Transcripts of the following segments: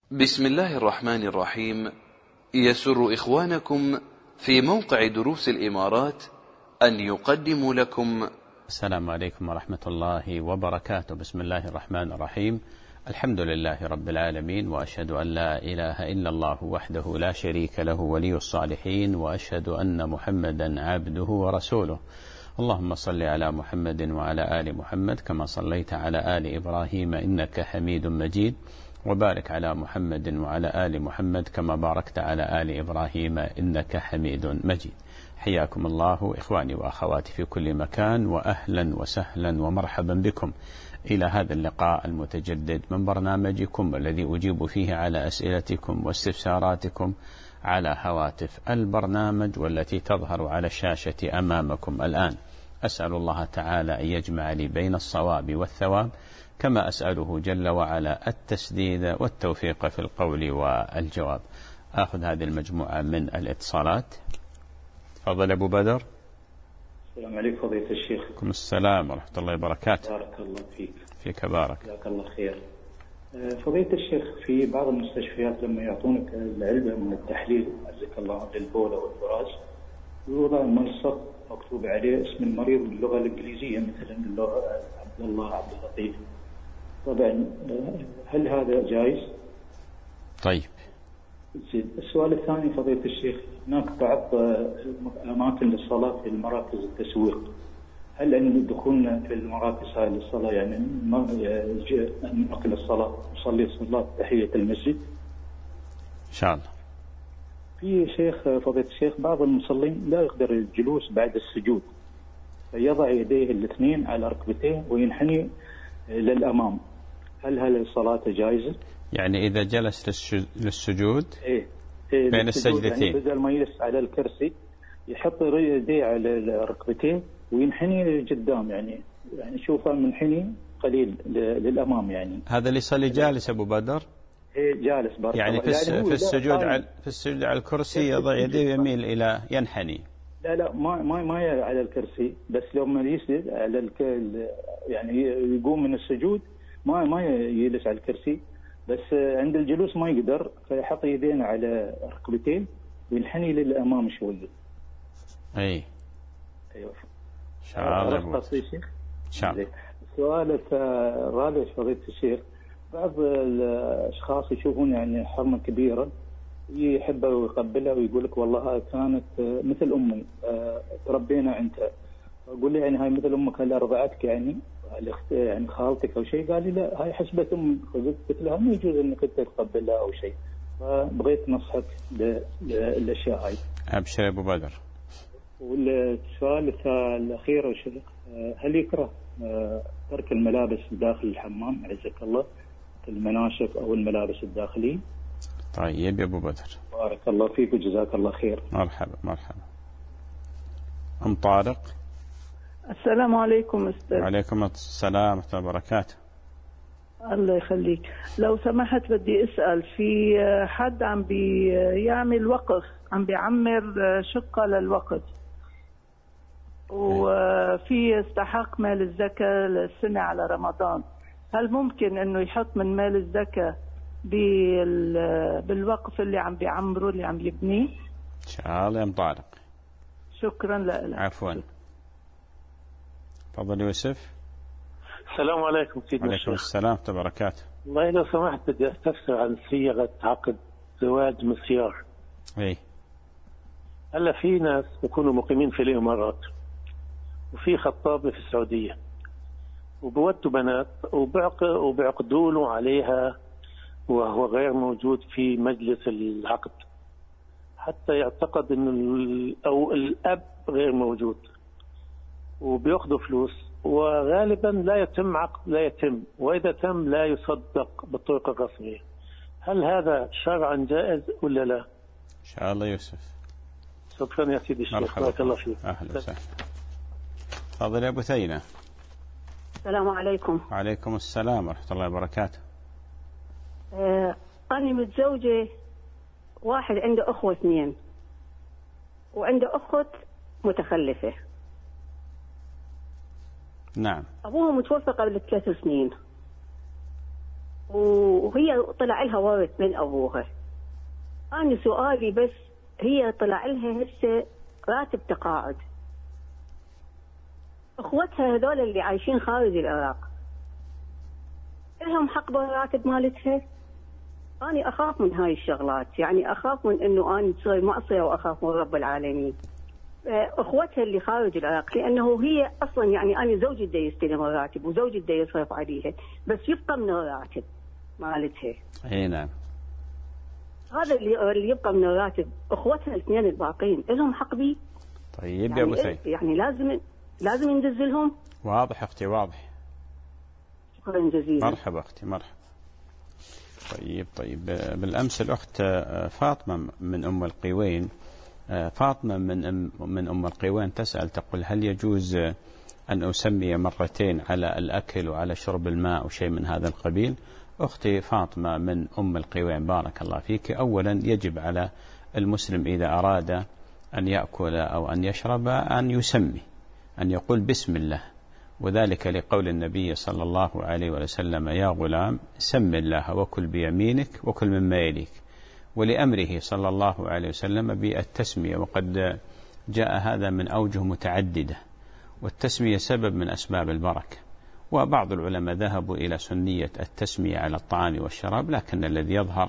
بسم الله الرحمن الرحيم. يسر إخوانكم في موقع دروس الإمارات أن يقدموا لكم. السلام عليكم ورحمة الله وبركاته. بسم الله الرحمن الرحيم. الحمد لله رب العالمين، وأشهد أن لا إله إلا الله وحده لا شريك له ولي الصالحين، وأشهد أن محمدا عبده ورسوله. اللهم صل على محمد وعلى آل محمد كما صليت على آل إبراهيم إنك حميد مجيد، وبارك على محمد وعلى آل محمد كما باركت على آل إبراهيم إنك حميد مجيد. حياكم الله إخواني وأخواتي في كل مكان، وأهلا وسهلا ومرحبا بكم إلى هذا اللقاء المتجدد من برنامجكم الذي أجيب فيه على أسئلتكم واستفساراتكم على هواتف البرنامج والتي تظهر على الشاشة أمامكم الآن. أسأل الله تعالى أن يجمع لي بين الصواب والثواب، كما أسأله جل وعلا التسديد والتوفيق في القول والجواب. أخذ هذه المجموعة من الاتصالات. تفضل أبو بدر. السلام عليكم فضيلة الشيخ. عليكم السلام ورحمة الله وبركاته. بارك الله فيك. فيك بارك. جزاك الله خير. فضيلة الشيخ، في بعض المستشفيات لما يعطونك العلبة من التحليل عزك الله للبولة والبراز، يوضع ملصق مكتوب عليه اسم المريض باللغة الإنجليزية، مثلا اللغة عبد الله، عبد اللطيف. طبعا هل هذا جائز؟ طيب. السؤال الثاني فضيلة الشيخ، هناك بعض أماكن للصلاة في المراكز التسويق، هل أن دخولنا في المراكز هذه للصلاة يعني نقل الصلاة نصلي صلاة تحية المسجد؟ إن شاء الله. في شيخ فضيلة الشيخ، بعض المصلين لا يقدر الجلوس بعد السجود، فيضع يديه الاثنين على ركبتيه وينحني للأمام، هل الصلاة جائزة؟ يعني إذا جلس للسجود بين السجدتين، يعني بدل ما يجلس على الكرسي يحط يديه على ركبتيه وينحني قدام، يعني شوفه منحني قليل للأمام. يعني هذا اللي يصلي جالس أبو بدر؟ جالس بارك يعني الله. في السجود على الكرسي يضع يديه ويميل إلى ينحني. لا ما على الكرسي، بس لما يسجد على يعني يقوم من السجود ما يجلس على الكرسي، بس عند الجلوس ما يقدر، فيحط يدين على ركبتين وينحني للأمام شوية. أيوه. إن شاء الله. إن شاء الله. السؤال الرابع فضيلة الشيخ، بعض الأشخاص يشوفون يعني حرمة كبيرة يحبها ويقبلها ويقول لك والله كانت مثل أمي، تربينا عندها. أقول لي يعني هاي مثل أمك، هل أرضعتك يعني خالتك أو شيء؟ قال لي لا، هاي حسبة أمي. قلت لها ما يجوز أنك أنت تقبلها أو شيء، فبغيت نصحك بالأشياء هاي. أبشر يا أبو بدر. والسؤال الأخير والشيخ، هل يكره ترك الملابس داخل الحمام عزك الله، المناشف أو الملابس الداخلية؟ طيب يا أبو بدر، بارك الله فيك وجزاك الله خير. مرحبا مرحبا. أم طارق. السلام عليكم أستاذ. وعليكم السلام ورحمة الله وبركاته. الله يخليك، لو سمحت بدي أسأل، في حد عم بيعمل وقف، عم بيعمر شقة للوقف، وفي استحق مال الزكاة للسنة على رمضان، هل ممكن أنه يحط من مال الزكاة بالوقف اللي عم بيعمره اللي عم يبنيه؟ إن شاء الله يا أم طارق. شكرا لك. عفوا. تفضل يوسف. السلام عليكم سيدنا الشيخ. وعليكم السلام ورحمة الله وبركاته. والله لو سمحت بدي استفسر عن صيغة عقد زواج مسيار. اي. هلا في ناس بيكونوا مقيمين في الإمارات وفي خطابة في السعودية، وبودوا بنات وبيعقدوا له عليها وهو غير موجود في مجلس العقد، حتى يعتقد انه او الاب غير موجود، وبياخذوا فلوس، وغالبا لا يتم عقد، لا يتم، واذا تم لا يصدق بالطرق الرسميه. هل هذا شرعا جائز ولا لا؟ ان شاء الله يوسف. شكرا يا سيدي الشيخ، بارك الله فيك. اهلا وسهلا. تفضل يا ابو ثينه. السلام عليكم. وعليكم السلام ورحمه الله وبركاته. أنا متزوجة، واحد عنده أخوة 2 وعنده أخت متخلفة. نعم. أبوها متوفى قبل 3 سنين، وهي طلع لها ورث من أبوها. أنا سؤالي بس، هي طلع لها هسه راتب تقاعد، أخوتها هذول اللي عايشين خارج العراق لهم حق بالراتب مالتها؟ أنا أخاف من هاي الشغلات، يعني أخاف من إنه أنا تصير معصية وأخاف من رب العالمين. أخوتها اللي خارج العراق، لأنه هي أصلا يعني أنا زوجي دا يستلم الراتب وزوجي دا يصرف عليها، بس يبقى من الراتب مالتها. أي نعم. هذا اللي يبقى من الراتب، أخوتها الاثنين الباقين لهم حق بيه. طيب يعني يا أبو سيد، يعني لازم يندز لهم. واضح أختي، واضح. شكرا جزيلا. مرحبا أختي، مرحبا. طيب بالأمس الأخت فاطمة من أم القوين، فاطمة من أم القوين تسأل تقول: هل يجوز أن أسمي مرتين على الأكل وعلى شرب الماء وشيء من هذا القبيل؟ أختي فاطمة من أم القوين بارك الله فيك، أولا يجب على المسلم إذا أراد أن يأكل أو أن يشرب أن يسمي، أن يقول بسم الله، وذلك لقول النبي صلى الله عليه وسلم: يا غلام سم الله وكل بيمينك وكل مما يليك، ولأمره صلى الله عليه وسلم بالتسمية، وقد جاء هذا من أوجه متعددة، والتسمية سبب من أسباب البركة. وبعض العلماء ذهبوا إلى سنية التسمية على الطعام والشراب، لكن الذي يظهر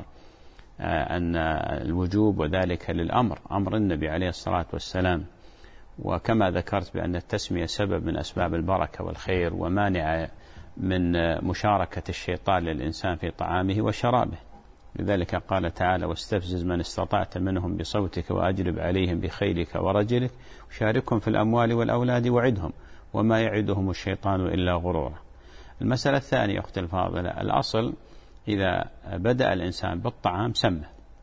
أن الوجوب، وذلك للأمر، أمر النبي عليه الصلاة والسلام. وكما ذكرت بأن التسمية سبب من أسباب البركة والخير، ومانع من مشاركة الشيطان للإنسان في طعامه وشرابه. لذلك قال تعالى: واستفزز من استطعت منهم بصوتك وأجلب عليهم بخيلك ورجلك وشاركهم في الأموال والأولاد وعدهم وما يعدهم الشيطان إلا غرورا. المسألة الثانية أختي الفاضلة، الأصل إذا بدأ الإنسان بالطعام سمى،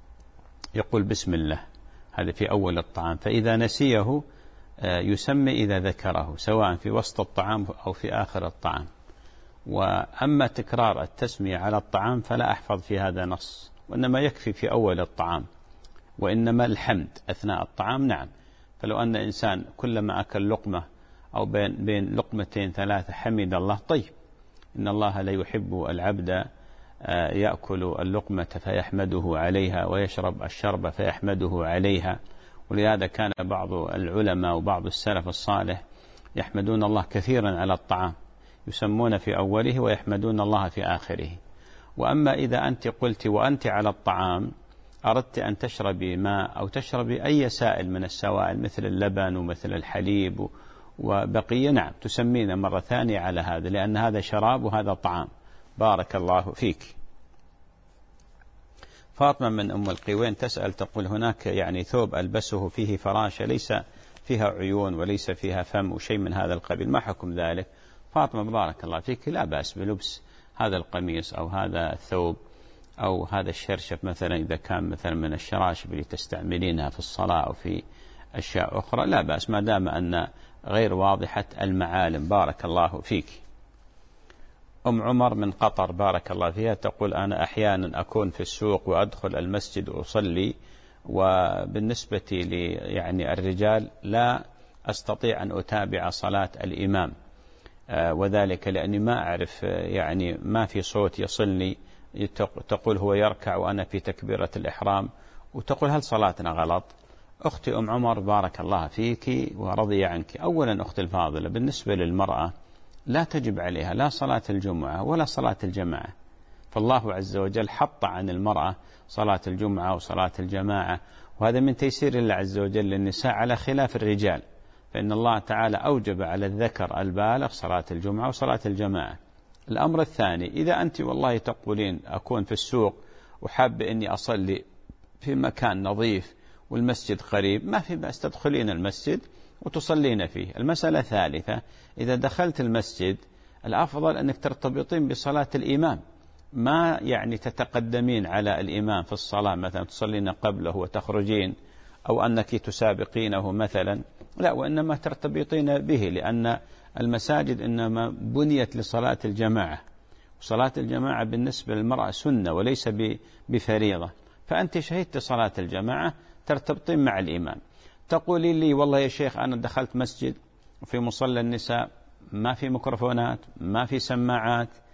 يقول بسم الله، هذا في أول الطعام، فإذا نسيه يسمي إذا ذكره، سواء في وسط الطعام أو في آخر الطعام. وأما تكرار التسمية على الطعام فلا أحفظ في هذا نص، وإنما يكفي في أول الطعام، وإنما الحمد أثناء الطعام. نعم، فلو أن إنسان كلما أكل لقمة أو بين لقمتين ثلاثة حمد الله، طيب، إن الله لا يحب العبد يأكل اللقمة فيحمده عليها ويشرب الشرب فيحمده عليها. ولهذا كان بعض العلماء وبعض السلف الصالح يحمدون الله كثيرا على الطعام، يسمون في أوله ويحمدون الله في آخره. وأما إذا أنت قلت وأنت على الطعام أردت أن تشربي ماء أو تشربي أي سائل من السوائل مثل اللبن ومثل الحليب وبقية، نعم تسمين مرة ثانية على هذا، لأن هذا شراب وهذا طعام. بارك الله فيك. فاطمة من أم القوين تسأل تقول: هناك يعني ثوب ألبسه فيه فراشة ليس فيها عيون وليس فيها فم وشيء من هذا القبيل، ما حكم ذلك؟ فاطمة بارك الله فيك، لا بأس بلبس هذا القميص أو هذا الثوب أو هذا الشرشف مثلا، إذا كان مثلا من الشراشف اللي تستعملينها في الصلاة أو في أشياء أخرى، لا بأس ما دام أن غير واضحة المعالم. بارك الله فيك. أم عمر من قطر بارك الله فيها تقول: أنا أحيانا أكون في السوق وأدخل المسجد وأصلي، وبالنسبة لي يعني الرجال لا أستطيع أن أتابع صلاة الإمام، وذلك لأني ما أعرف يعني ما في صوت يصلني. تقول هو يركع وأنا في تكبيرة الإحرام، وتقول هل صلاتنا غلط؟ أختي أم عمر بارك الله فيك ورضي عنك، أولا أختي الفاضلة، بالنسبة للمرأة لا تجب عليها لا صلاة الجمعة ولا صلاة الجماعة، فالله عز وجل حط عن المرأة صلاة الجمعة وصلاة الجماعة، وهذا من تيسير الله عز وجل للنساء على خلاف الرجال، فإن الله تعالى أوجب على الذكر البالغ صلاة الجمعة وصلاة الجماعة. الأمر الثاني، إذا أنت والله تقولين أكون في السوق وحاب أني أصلي في مكان نظيف والمسجد قريب، ما في بأس تدخلين المسجد وتصلين فيه. المسألة الثالثة، إذا دخلت المسجد الأفضل أنك ترتبطين بصلاة الإمام، ما يعني تتقدمين على الإمام في الصلاة مثلا تصلين قبله وتخرجين، أو أنك تسابقينه مثلا، لا، وإنما ترتبطين به، لأن المساجد إنما بنيت لصلاة الجماعة، وصلاة الجماعة بالنسبة للمرأة سنة وليس بفريضة، فأنت شهدت صلاة الجماعة ترتبطين مع الإمام. تقولي لي والله يا شيخ أنا دخلت مسجد وفي مصلى النساء ما في ميكروفونات ما في سماعات،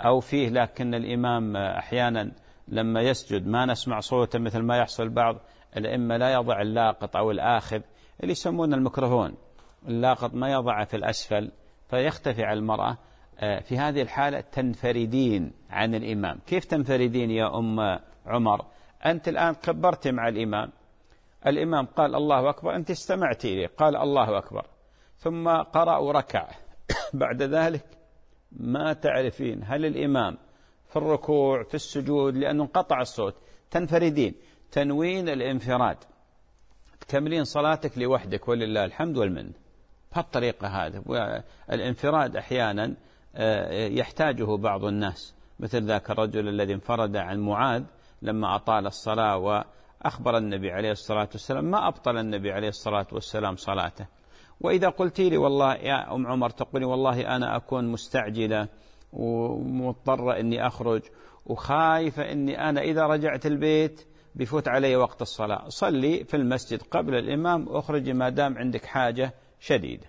أو فيه لكن الإمام أحيانا لما يسجد ما نسمع صوته مثل ما يحصل بعض الأئمة، لا يضع اللاقط أو الآخذ اللي يسمونه الميكروفون، اللاقط ما يضعه في الأسفل فيختفي على المرأة. في هذه الحالة تنفردين عن الإمام. كيف تنفردين يا أم عمر؟ أنت الآن كبرت مع الإمام قال الله أكبر، أنت استمعت إليه قال الله أكبر، ثم قرأ وركع بعد ذلك ما تعرفين هل الإمام في الركوع في السجود لأنه انقطع الصوت. تنفردين، تنوين الانفراد، تكملين صلاتك لوحدك ولله الحمد والمن بهالطريقة هذه. والانفراد أحيانا يحتاجه بعض الناس، مثل ذاك الرجل الذي انفرد عن معاذ لما أطال الصلاة وأخبر النبي عليه الصلاة والسلام، ما أبطل النبي عليه الصلاة والسلام صلاته. وإذا قلت لي والله يا أم عمر تقولي والله أنا أكون مستعجلة ومضطرة أني أخرج وخايفة أني أنا إذا رجعت البيت بفوت علي وقت الصلاة، صلي في المسجد قبل الإمام واخرجي ما دام عندك حاجة شديدة.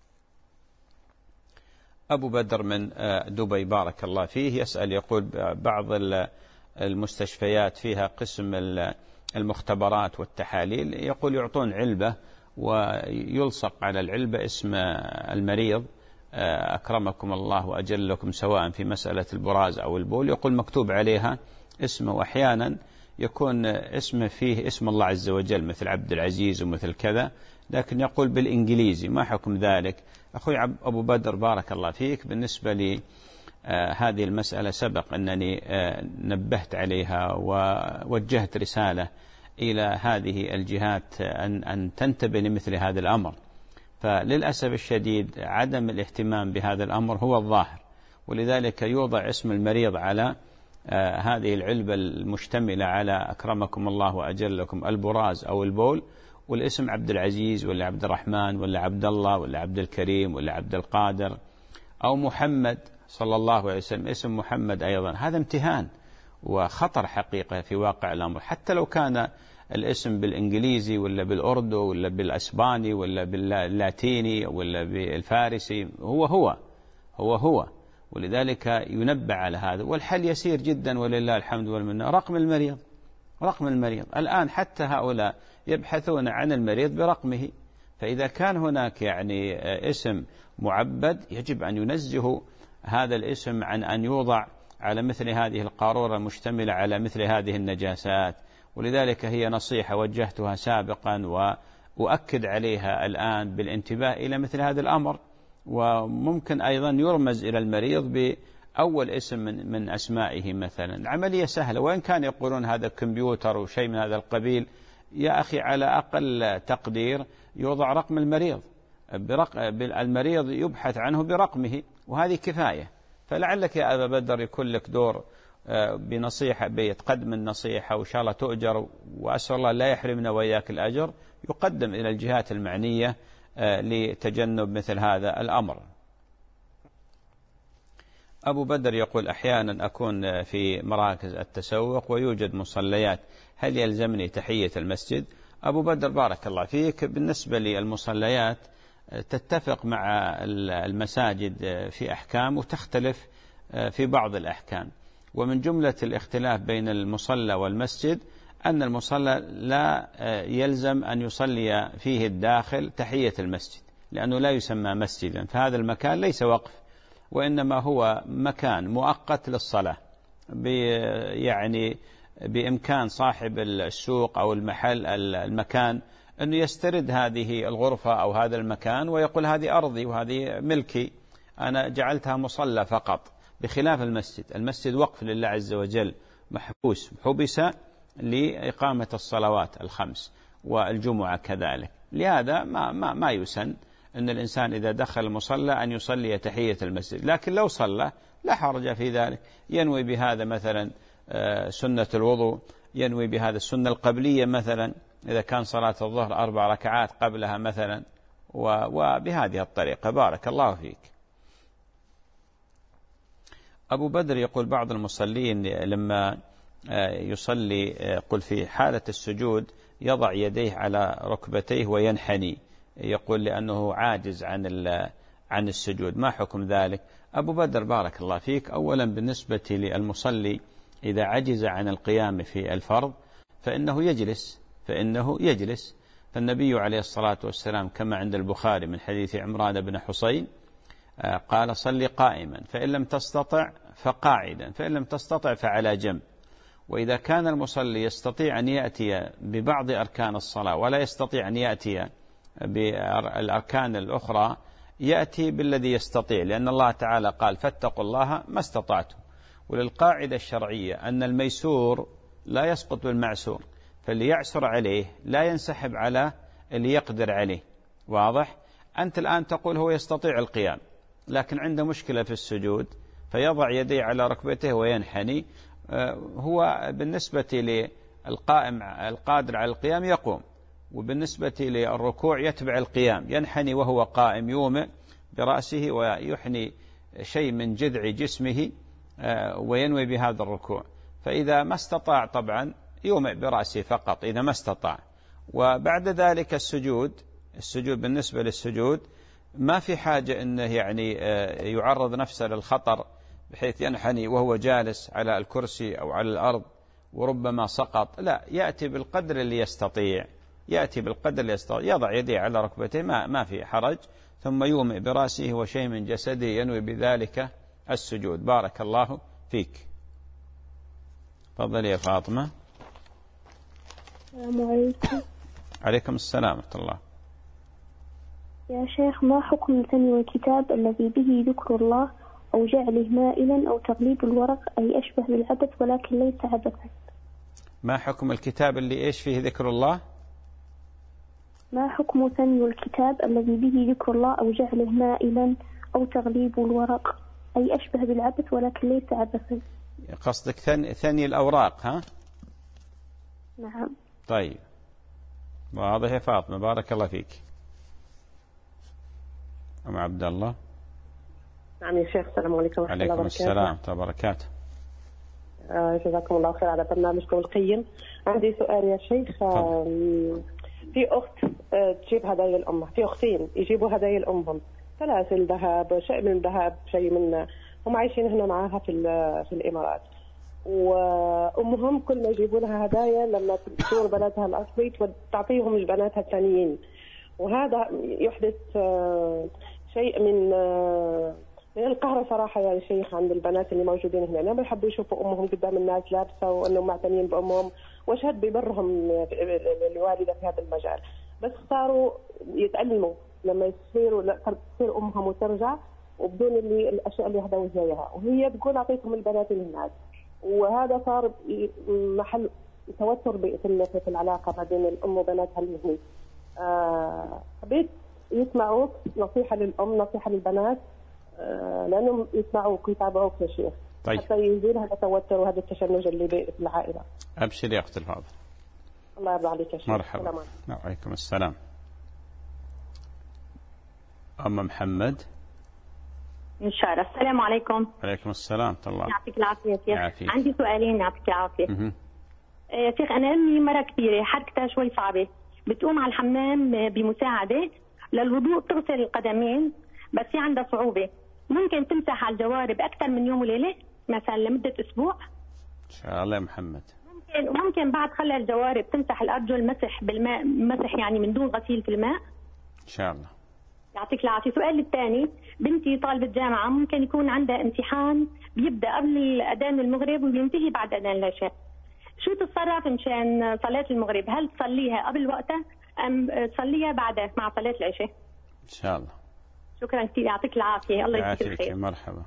أبو بدر من دبي بارك الله فيه يسأل يقول بعض المستشفيات فيها قسم المختبرات والتحاليل، يقول يعطون علبة ويلصق على العلبة اسم المريض أكرمكم الله وأجلكم سواء في مسألة البراز أو البول، يقول مكتوب عليها اسمه، وأحيانا يكون اسمه فيه اسم الله عز وجل مثل عبد العزيز ومثل كذا، لكن يقول بالإنجليزي، ما حكم ذلك؟ أخوي أبو بدر بارك الله فيك، بالنسبة لي هذه المسألة سبق أنني نبهت عليها ووجهت رسالة إلى هذه الجهات أن تنتبه لمثل هذا الأمر، فللأسف الشديد عدم الاهتمام بهذا الأمر هو الظاهر، ولذلك يوضع اسم المريض على هذه العلبة المشتملة على أكرمكم الله وأجلكم البراز أو البول، والاسم عبد العزيز ولا عبد الرحمن ولا عبد الله ولا عبد الكريم ولا عبد القادر أو محمد صلى الله عليه وسلم، اسم محمد أيضا. هذا امتهان وخطر حقيقة في واقع الأمر، حتى لو كان الاسم بالإنجليزي ولا بالأردو ولا بالأسباني ولا باللاتيني ولا بالفارسي، هو ولذلك ينبه على هذا. والحل يسير جدا ولله الحمد والمنة، رقم المريض الآن حتى هؤلاء يبحثون عن المريض برقمه، فإذا كان هناك يعني اسم معبد يجب أن ينزه هذا الاسم عن أن يوضع على مثل هذه القارورة المشتملة على مثل هذه النجاسات. ولذلك هي نصيحة وجهتها سابقا وأؤكد عليها الآن بالانتباه إلى مثل هذا الأمر. وممكن أيضا يرمز إلى المريض بأول اسم من أسمائه مثلا، عملية سهلة، وإن كان يقولون هذا كمبيوتر وشيء من هذا القبيل، يا أخي على أقل تقدير يوضع رقم المريض، المريض يبحث عنه برقمه، وهذه كفاية. فلعلك يا أبا بدر يكون لك دور بنصيحة، بيتقدم النصيحة وإن شاء الله تؤجر، وأسأل الله لا يحرمنا وإياك الأجر، يقدم إلى الجهات المعنية لتجنب مثل هذا الأمر. أبو بدر يقول أحيانا أكون في مراكز التسوق ويوجد مصليات، هل يلزمني تحية المسجد؟ أبو بدر بارك الله فيك، بالنسبة للمصليات تتفق مع المساجد في أحكام وتختلف في بعض الأحكام، ومن جملة الاختلاف بين المصلى والمسجد أن المصلى لا يلزم أن يصلي فيه الداخل تحية المسجد، لأنه لا يسمى مسجدا، فهذا المكان ليس وقف، وإنما هو مكان مؤقت للصلاة، يعني بإمكان صاحب السوق أو المحل المكان أنه يسترد هذه الغرفة أو هذا المكان ويقول هذه أرضي وهذه ملكي، أنا جعلتها مصلى فقط، بخلاف المسجد وقف لله عز وجل، حبس لإقامة الصلوات الخمس والجمعة كذلك. لهذا ما يسن أن الإنسان إذا دخل المصلى أن يصلي تحية المسجد، لكن لو صلى لا حرج في ذلك، ينوي بهذا مثلا سنة الوضوء، ينوي بهذا السنة القبلية مثلا إذا كان صلاة الظهر 4 ركعات قبلها مثلا، وبهذه الطريقة. بارك الله فيك. أبو بدر يقول بعض المصلين لما يصلي قل في حالة السجود يضع يديه على ركبتيه وينحني، يقول لأنه عاجز عن السجود، ما حكم ذلك؟ أبو بدر بارك الله فيك، أولا بالنسبة للمصلي إذا عجز عن القيام في الفرض فإنه يجلس. فالنبي عليه الصلاة والسلام كما عند البخاري من حديث عمران بن حسين قال: صل قائما، فإن لم تستطع فقاعدا، فإن لم تستطع فعلى جنب. وإذا كان المصلي يستطيع أن يأتي ببعض أركان الصلاة ولا يستطيع أن يأتي بالأركان الأخرى، يأتي بالذي يستطيع، لأن الله تعالى قال: فاتقوا الله ما استطعتم. وللقاعدة الشرعية أن الميسور لا يسقط بالمعسور، فاللي يعسر عليه لا ينسحب على اللي يقدر عليه. واضح؟ أنت الآن تقول هو يستطيع القيام لكن عنده مشكلة في السجود، فيضع يديه على ركبته وينحني. هو بالنسبة للقائم القادر على القيام يقوم، وبالنسبة للركوع يتبع القيام، ينحني وهو قائم، يومئ برأسه ويحني شيء من جذع جسمه وينوي بهذا الركوع. فإذا ما استطاع طبعا يومئ برأسه فقط إذا ما استطاع. وبعد ذلك السجود بالنسبة للسجود ما في حاجة أنه يعني يعرض نفسه للخطر بحيث ينحني وهو جالس على الكرسي أو على الأرض وربما سقط، لا، يأتي بالقدر اللي يستطيع، يضع يديه على ركبته ما في حرج، ثم يومئ برأسه وشيء من جسده ينوي بذلك السجود. بارك الله فيك. تفضل يا فاطمة. السلام عليكم. عليكم السلام ورحمة الله. يا شيخ، ما حكم ثني الكتاب الذي به ذكر الله أو جعله مائلا أو تغليب الورق، أي أشبه بالعبث ولكن ليس عبثا؟ ما حكم الكتاب اللي إيش فيه ذكر الله؟ ما حكم ثني الكتاب الذي به ذكر الله أو جعله مائلا أو تغليب الورق، أي أشبه بالعبث ولكن ليس عبثا؟ قصدك ثني الأوراق، ها؟ نعم. طيب، واضح يا فاطمة، بارك الله فيك. أم عبد الله. نعم يا شيخ، السلام عليكم ورحمة الله وبركاته. عليكم السلام وبركاته. جزاكم الله خير على برنامجكم القيم. عندي سؤال يا شيخ. في أخت تجيب هدايا الأم، في أختين يجيبوا هدايا لأمهم، سلاسل ذهب، شيء من ذهب، شيء من، هم عايشين هنا معاها في الإمارات، وأمهم كل ما يجيبوا لها هدايا لما تزور بلدها الأصلي تعطيهم لبناتها الثانيين، وهذا يحدث شيء من القهر صراحة يا شيخ عند البنات اللي موجودين هنا. ما يحبوا يشوفوا أمهم قدام الناس لابسة وأنهم معتنين بأمهم، وشهد ببرهم الوالدة في هذا المجال، بس صاروا يتألموا لما تصير أمهم وترجع وبدون الأشياء اللي هدوا إياها، وهي تقول أعطيتهم البنات للناس، وهذا صار محل توتر في العلاقة ما بين الأم وبناتها اللي هني. حبيت يسمعوك نصيحة للأم، نصيحة للبنات، لأنهم يسمعوك ويتابعوك يا شيخ. طيب. حتى يزيل هذا التوتر وهذا التشنج اللي في العائلة. أبشر يا أخت الفاضل. الله يرضى عليك يا شيخ. مرحبا. وعليكم السلام. أم محمد. إن شاء الله. السلام عليكم. عليكم السلام ورحمة الله. يعطيك العافية يا شيخ. عندي سؤالين يعطيك العافية. يا شيخ، أنا أمي مرة كبيرة حركتها شوي صعبة، بتقوم على الحمام بمساعدة للوضوء، تغسل القدمين، بس في عندها صعوبة. ممكن تمسح على الجوارب أكثر من يوم وليلة مثلا لمدة أسبوع؟ إن شاء الله يا محمد. ممكن بعد خلع الجوارب تمسح الأرجل مسح بالماء، مسح يعني من دون غسيل في الماء؟ إن شاء الله. يعطيك العافية. سؤال الثاني، بنتي طالبة جامعة، ممكن يكون عندها امتحان بيبدأ قبل أذان المغرب وبينتهي بعد أذان العشاء، شو تتصرف مشان صلاة المغرب؟ هل تصليها قبل وقتها أم تصليها بعدها مع صلاة العشاء؟ إن شاء الله. شكرا كثير، يعطيك العافية. الله يجزيك الخير. مرحبا.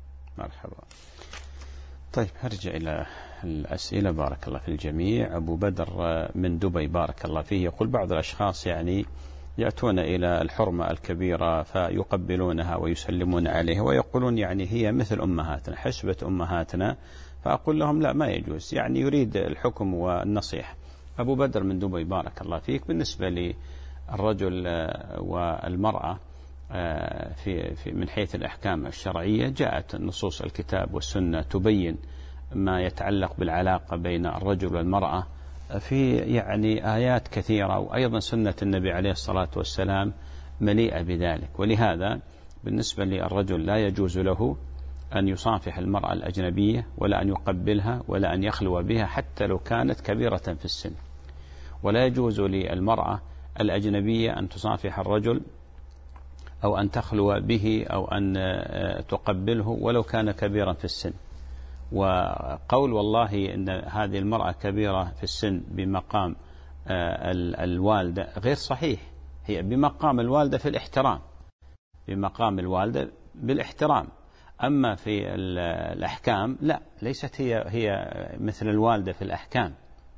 طيب، هرجع إلى الأسئلة. بارك الله في الجميع. أبو بدر من دبي بارك الله فيه يقول: بعض الأشخاص يعني يأتون إلى الحرمة الكبيرة فيقبلونها ويسلمون عليها ويقولون يعني هي مثل أمهاتنا، حسبة أمهاتنا، فأقول لهم لا، ما يجوز، يعني يريد الحكم والنصيحة. أبو بدر من دبي بارك الله فيك، بالنسبة للرجل والمرأة في من حيث الأحكام الشرعية، جاءت نصوص الكتاب والسنة تبين ما يتعلق بالعلاقة بين الرجل والمرأة في يعني آيات كثيرة، وأيضا سنة النبي عليه الصلاة والسلام مليئة بذلك. ولهذا بالنسبة للرجل لا يجوز له أن يصافح المرأة الأجنبية ولا أن يقبلها ولا أن يخلو بها حتى لو كانت كبيرة في السن، ولا يجوز للمرأة الأجنبية أن تصافح الرجل أو أن تخلو به أو أن تقبله ولو كان كبيرا في السن. وقول والله إن هذه المرأة كبيرة في السن بمقام الوالدة غير صحيح، هي بمقام الوالدة في الاحترام، بمقام الوالدة بالاحترام، أما في الأحكام لا، ليست هي مثل الوالدة في الأحكام.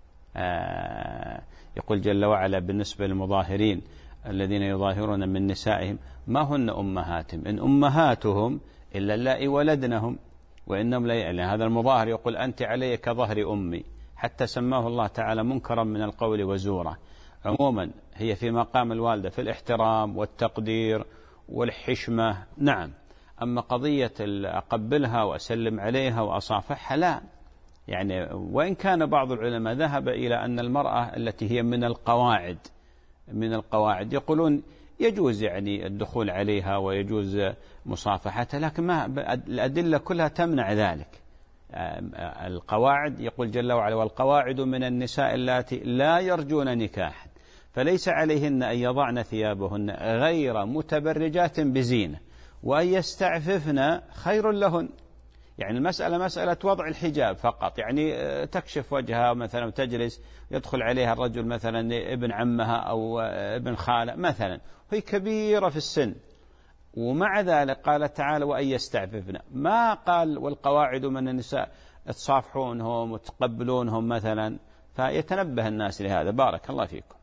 يقول جل وعلا بالنسبة للمظاهرين الذين يظاهرون من نسائهم ما هن أمهاتهم إن أمهاتهم إلا اللائي ولدنهم وإنهم لا يعلمون. هذا المظاهر يقول أنت علي كظهر أمي، حتى سماه الله تعالى منكرا من القول وزورا. عموما هي في مقام الوالدة في الاحترام والتقدير والحشمة، نعم. أما قضية أقبلها وأسلم عليها وأصافحها لا، يعني وإن كان بعض العلماء ذهب إلى أن المرأة التي هي من القواعد يقولون يجوز يعني الدخول عليها ويجوز مصافحتها، لكن ما الأدلة كلها تمنع ذلك. القواعد يقول جل وعلا والقواعد من النساء اللاتي لا يرجون نكاحا فليس عليهن أن يضعن ثيابهن غير متبرجات بزينة وأن يستعففن خير لهن. يعني المسألة مسألة وضع الحجاب فقط، يعني تكشف وجهها مثلا وتجلس يدخل عليها الرجل مثلا ابن عمها أو ابن خالة مثلا وهي كبيرة في السن، ومع ذلك قال تعالى وأن يستعففن، ما قال والقواعد من النساء تصافحونهم وتقبلونهم مثلا. فيتنبه الناس لهذا. بارك الله فيكم.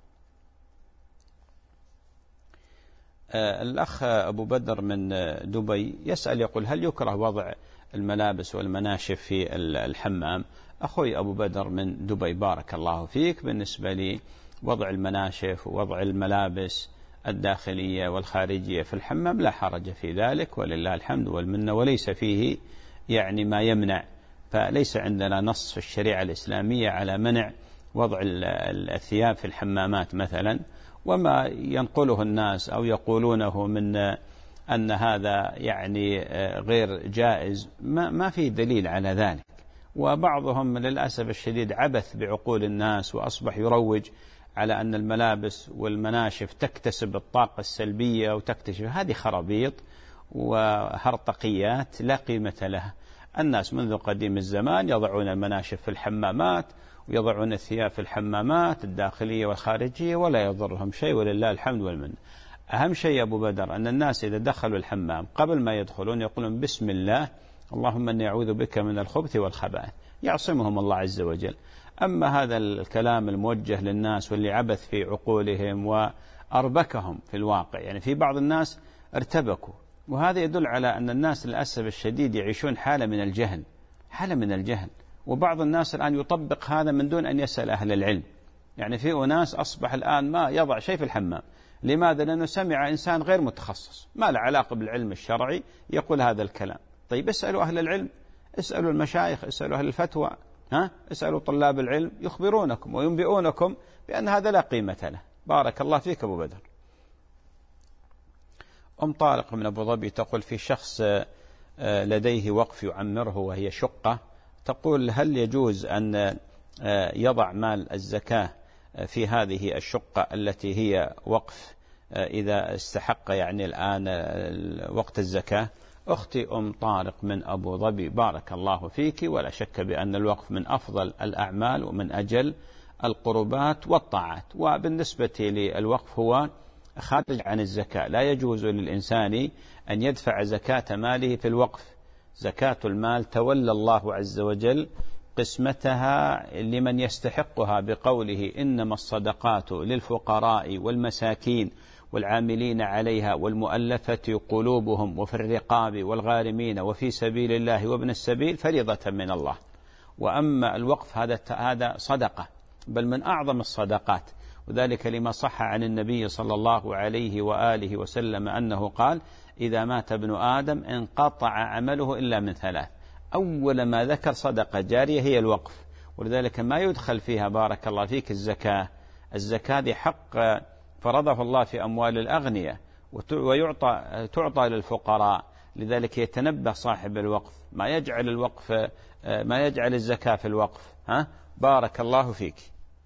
الأخ أبو بدر من دبي يسأل يقول هل يكره وضع الملابس والمناشف في الحمام؟ أخوي أبو بدر من دبي بارك الله فيك، بالنسبة لي وضع المناشف ووضع الملابس الداخلية والخارجية في الحمام لا حرج في ذلك ولله الحمد والمنة، وليس فيه يعني ما يمنع، فليس عندنا نص في الشريعة الإسلامية على منع وضع الثياب في الحمامات مثلا. وما ينقله الناس أو يقولونه من أن هذا يعني غير جائز ما في دليل على ذلك، وبعضهم للأسف الشديد عبث بعقول الناس وأصبح يروج على أن الملابس والمناشف تكتسب الطاقة السلبية وتكتشف، هذه خرابيط وهرطقيات لا قيمة لها. الناس منذ قديم الزمان يضعون المناشف في الحمامات ويضعون الثياب في الحمامات الداخلية والخارجية ولا يضرهم شيء ولله الحمد والمنة. أهم شيء يا أبو بدر أن الناس إذا دخلوا الحمام قبل ما يدخلون يقولون بسم الله اللهم إني أعوذ بك من الخبث والخبائث، يعصمهم الله عز وجل. أما هذا الكلام الموجه للناس واللي عبث في عقولهم وأربكهم في الواقع، يعني في بعض الناس ارتبكوا، وهذا يدل على أن الناس للأسف الشديد يعيشون حالة من الجهل، وبعض الناس الآن يطبق هذا من دون أن يسأل أهل العلم. يعني في أناس أصبح الآن ما يضع شيء في الحمام، لماذا؟ لأنه سمع إنسان غير متخصص ما له علاقة بالعلم الشرعي يقول هذا الكلام. طيب اسألوا أهل العلم، اسألوا المشايخ، اسألوا أهل الفتوى، اسألوا طلاب العلم يخبرونكم وينبئونكم بأن هذا لا قيمة له. بارك الله فيك أبو بدر. أم طارق من أبو ظبي تقول في شخص لديه وقف يعمره وهي شقة، تقول هل يجوز أن يضع مال الزكاة في هذه الشقة التي هي وقف إذا استحق يعني الآن وقت الزكاة؟ أختي أم طارق من أبو ظبي بارك الله فيك، ولا شك بأن الوقف من أفضل الأعمال ومن أجل القربات والطاعات. وبالنسبة للوقف هو خارج عن الزكاة، لا يجوز للإنسان أن يدفع زكاة ماله في الوقف. زكاة المال تولى الله عز وجل قسمتها لمن يستحقها بقوله إنما الصدقات للفقراء والمساكين والعاملين عليها والمؤلفة قلوبهم وفي الرقاب والغارمين وفي سبيل الله وابن السبيل فريضة من الله. وأما الوقف هذا صدقة، بل من أعظم الصدقات، وذلك لما صح عن النبي صلى الله عليه وآله وسلم أنه قال إذا مات ابن آدم انقطع عمله إلا من ثلاث. أول ما ذكر صدقة جارية هي الوقف، ولذلك ما يدخل فيها بارك الله فيك الزكاة. الزكاة دي حق فرضه الله في أموال الأغنياء، تعطى للفقراء. لذلك يتنبه صاحب الوقف، ما يجعل الزكاة في الوقف. بارك الله فيك.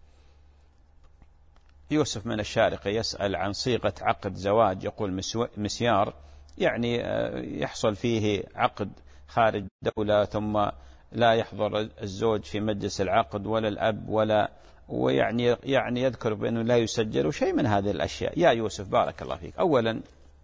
يوسف من الشارقة يسأل عن صيغة عقد زواج، يقول مسيار يعني يحصل فيه عقد خارج دولة، ثم لا يحضر الزوج في مجلس العقد ولا الأب ويعني يذكر بأنه لا يسجل وشيء من هذه الأشياء. يا يوسف بارك الله فيك، أولا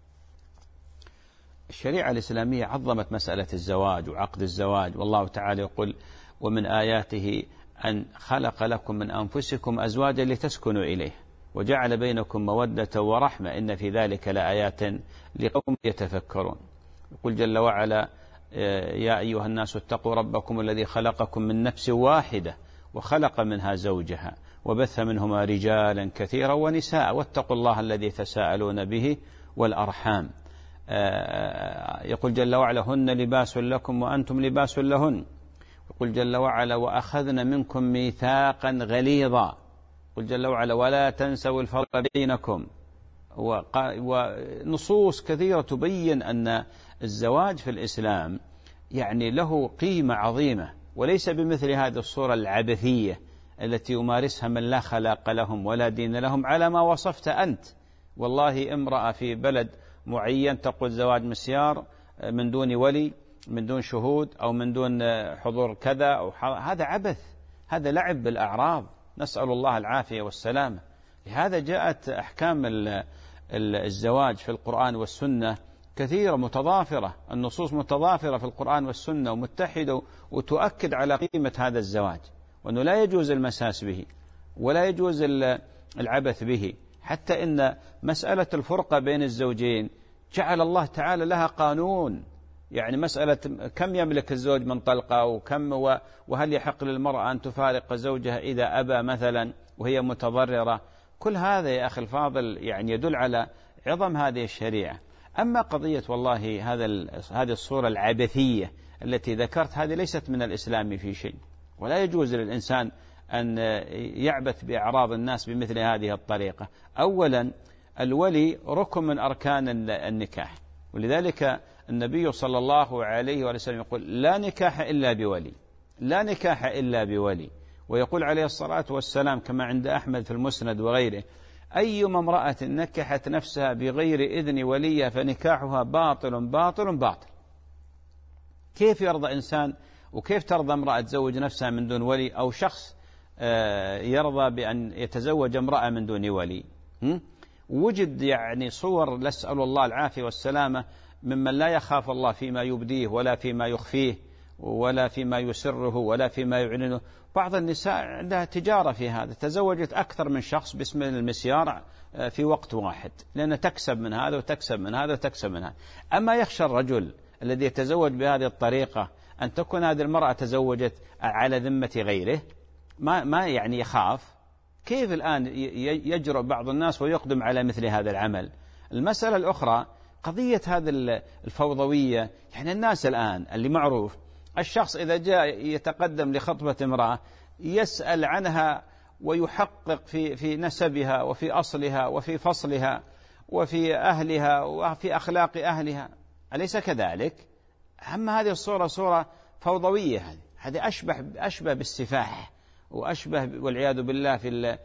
الشريعة الإسلامية عظمت مسألة الزواج وعقد الزواج، والله تعالى يقول ومن آياته أن خلق لكم من أنفسكم أزواجا لتسكنوا إليه وجعل بينكم مودة ورحمة إن في ذلك لآيات لقوم يتفكرون. يقول جل وعلا يا أيها الناس اتقوا ربكم الذي خلقكم من نفس واحدة وخلق منها زوجها وبث منهما رجالا كثيرا ونساء واتقوا الله الذي تساءلون به والأرحام. يقول جل وعلا هن لباس لكم وأنتم لباس لهن. يقول جل وعلا وأخذن منكم ميثاقا غليظا. يقول جل وعلا ولا تنسوا الفضل بينكم. ونصوص كثيرة تبين أن الزواج في الإسلام يعني له قيمة عظيمة، وليس بمثل هذه الصورة العبثية التي يمارسها من لا خلاق لهم ولا دين لهم على ما وصفت أنت. والله امرأة في بلد معين تقول زواج مسيار من دون ولي، من دون شهود، أو من دون حضور كذا أو هذا عبث، هذا لعب بالأعراض، نسأل الله العافية والسلامة. لهذا جاءت أحكام الزواج في القرآن والسنة كثيرة متضافرة، النصوص متضافرة في القرآن والسنة ومتحدة وتؤكد على قيمة هذا الزواج، وأنه لا يجوز المساس به ولا يجوز العبث به. حتى إن مسألة الفرقة بين الزوجين جعل الله تعالى لها قانون، يعني مسألة كم يملك الزوج من طلقة وهل يحق للمرأة أن تفارق زوجها إذا أبى مثلا وهي متضررة. كل هذا يا أخي الفاضل يعني يدل على عظم هذه الشريعة. أما قضية والله هذه الصورة العبثية التي ذكرت، هذه ليست من الإسلام في شيء، ولا يجوز للإنسان أن يعبث بأعراض الناس بمثل هذه الطريقة. أولا الولي ركن من أركان النكاح، ولذلك النبي صلى الله عليه وسلم يقول لا نكاح إلا بولي، لا نكاح إلا بولي. ويقول عليه الصلاة والسلام كما عند أحمد في المسند وغيره أيما امرأة نكحت نفسها بغير إذن وليها فنكاحها باطل باطل باطل. كيف يرضى إنسان وكيف ترضى امرأة تزوج نفسها من دون ولي، أو شخص يرضى بأن يتزوج امرأة من دون ولي؟ وجد يعني صور نسأل الله العافية والسلامة ممن لا يخاف الله فيما يبديه ولا فيما يخفيه ولا فيما يسره ولا فيما يعلنه. بعض النساء عندها تجارة في هذا، تزوجت أكثر من شخص باسم المسيار في وقت واحد، لأنها تكسب من هذا وتكسب من هذا وتكسب من هذا. أما يخشى الرجل الذي يتزوج بهذه الطريقة أن تكون هذه المرأة تزوجت على ذمة غيره، ما يعني يخاف. كيف الآن يجرؤ بعض الناس ويقدم على مثل هذا العمل؟ المسألة الأخرى قضية هذا الفوضوية، يعني الناس الآن اللي معروف الشخص إذا جاء يتقدم لخطبة امرأة يسأل عنها ويحقق في نسبها وفي أصلها وفي فصلها وفي أهلها وفي أخلاق أهلها، أليس كذلك؟ أما هذه الصورة صورة فوضوية، هذه أشبه بالسفاح، وأشبه والعياذ بالله في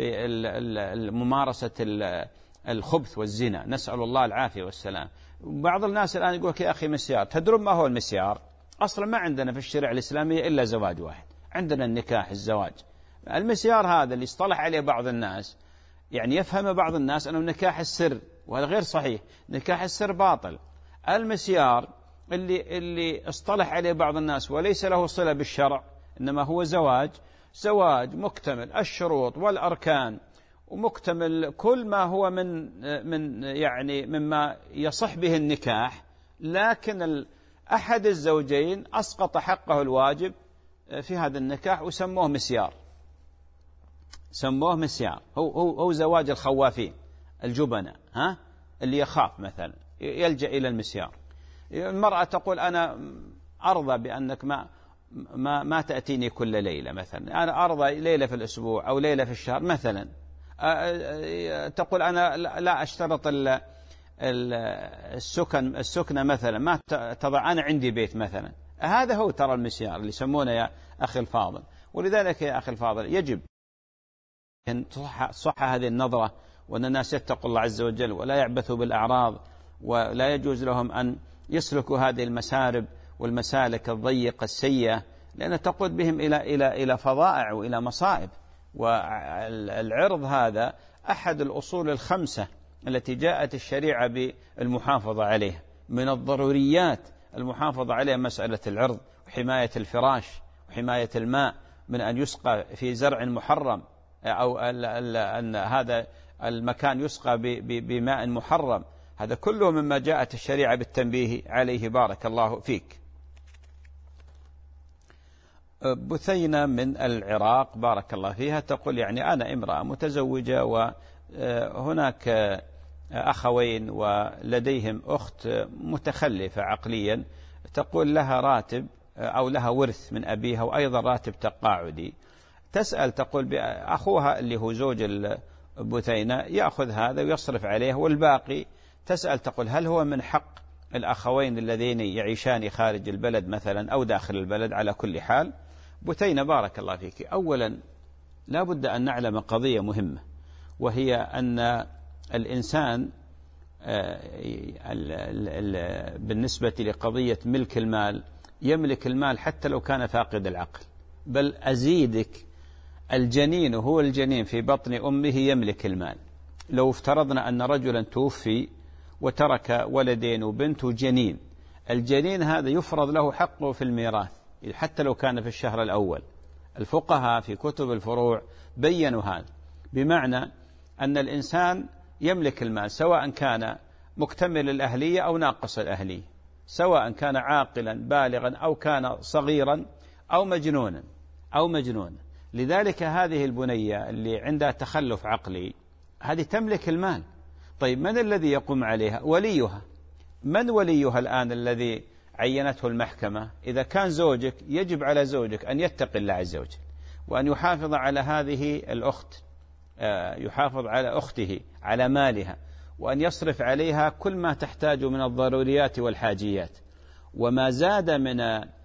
ممارسة الخبث والزنا، نسأل الله العافية والسلام. بعض الناس الآن يقول يا أخي مسيار، تدرون ما هو المسيار؟ أصلا ما عندنا في الشريعة الإسلامية إلا زواج واحد، عندنا النكاح الزواج. المسيار هذا اللي اصطلح عليه بعض الناس، يعني يفهم بعض الناس أنه نكاح السر، وهذا غير صحيح، نكاح السر باطل. المسيار اللي اصطلح عليه بعض الناس وليس له صلة بالشرع، إنما هو زواج مكتمل الشروط والأركان ومكتمل كل ما هو من يعني مما يصح به النكاح، لكن أحد الزوجين أسقط حقه الواجب في هذا النكاح وسموه مسيار. سموه مسيار، هو زواج الخوافين الجبناء، اللي يخاف مثلا يلجأ إلى المسيار. المرأة تقول أنا أرضى بأنك ما تأتيني كل ليلة مثلا، أنا أرضى ليلة في الأسبوع أو ليلة في الشهر مثلا. تقول أنا لا أشترط السكنة مثلا، ما تضع أنا عندي بيت مثلا، هذا هو ترى المسيار اللي يسمونه يا أخي الفاضل. ولذلك يا أخي الفاضل يجب أن تصح هذه النظرة، وأن الناس يتقوا الله عز وجل ولا يعبثوا بالأعراض، ولا يجوز لهم أن يسلكوا هذه المسارب والمسالك الضيقة السيئة، لأن تقود بهم إلى فظائع وإلى مصائب. والعرض هذا أحد الأصول الخمسة التي جاءت الشريعة بالمحافظة عليها، من الضروريات المحافظة عليها مسألة العرض وحماية الفراش وحماية الماء من أن يسقى في زرع محرم، أو أن هذا المكان يسقى بماء محرم. هذا كله مما جاءت الشريعة بالتنبيه عليه. بارك الله فيك. بثينة من العراق بارك الله فيها تقول يعني أنا امرأة متزوجة وهناك أخوين ولديهم أخت متخلفة عقليا، تقول لها راتب أو لها ورث من أبيها وأيضا راتب تقاعدي. تسأل تقول أخوها اللي هو زوج البثينة يأخذ هذا ويصرف عليه والباقي، تسأل تقول هل هو من حق الأخوين الذين يعيشان خارج البلد مثلا أو داخل البلد؟ على كل حال بثينة بارك الله فيك، أولا لا بد أن نعلم قضية مهمة، وهي أن الإنسان بالنسبة لقضية ملك المال يملك المال حتى لو كان فاقد العقل. بل أزيدك، الجنين هو الجنين في بطن أمه يملك المال. لو افترضنا أن رجلا توفي وترك ولدين وبنت وجنين، الجنين هذا يفرض له حقه في الميراث حتى لو كان في الشهر الأول. الفقهاء في كتب الفروع بيّنوا هذا، بمعنى أن الإنسان يملك المال سواء كان مكتمل الأهلية أو ناقص الأهلية، سواء كان عاقلا بالغا أو كان صغيرا أو مجنونا أو مجنونا. لذلك هذه البنية اللي عندها تخلف عقلي هذه تملك المال. طيب من الذي يقوم عليها؟ وليها. من وليها الآن الذي عينته المحكمة؟ إذا كان زوجك يجب على زوجك أن يتقي الله عز وجل وأن يحافظ على هذه الأخت، يحافظ على أخته على مالها، وأن يصرف عليها كل ما تحتاج من الضروريات والحاجيات، وما زاد من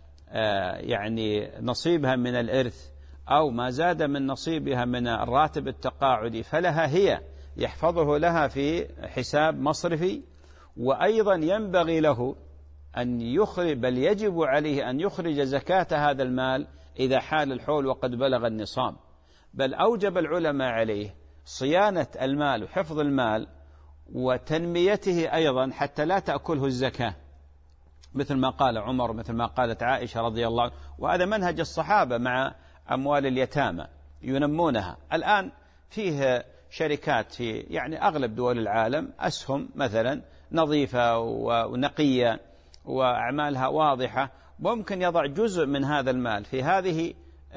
يعني نصيبها من الإرث أو ما زاد من نصيبها من الراتب التقاعدي فلها هي، يحفظه لها في حساب مصرفي. وأيضا ينبغي له أن يخرج، بل يجب عليه أن يخرج زكاة هذا المال إذا حال الحول وقد بلغ النصاب. بل أوجب العلماء عليه صيانة المال وحفظ المال وتنميته أيضا حتى لا تأكله الزكاة، مثل ما قال عمر، مثل ما قالت عائشة رضي الله عنها. وهذا منهج الصحابة مع أموال اليتامى ينمونها. الآن فيه شركات في يعني أغلب دول العالم أسهم مثلا نظيفة ونقية وأعمالها واضحة، ممكن يضع جزء من هذا المال في هذه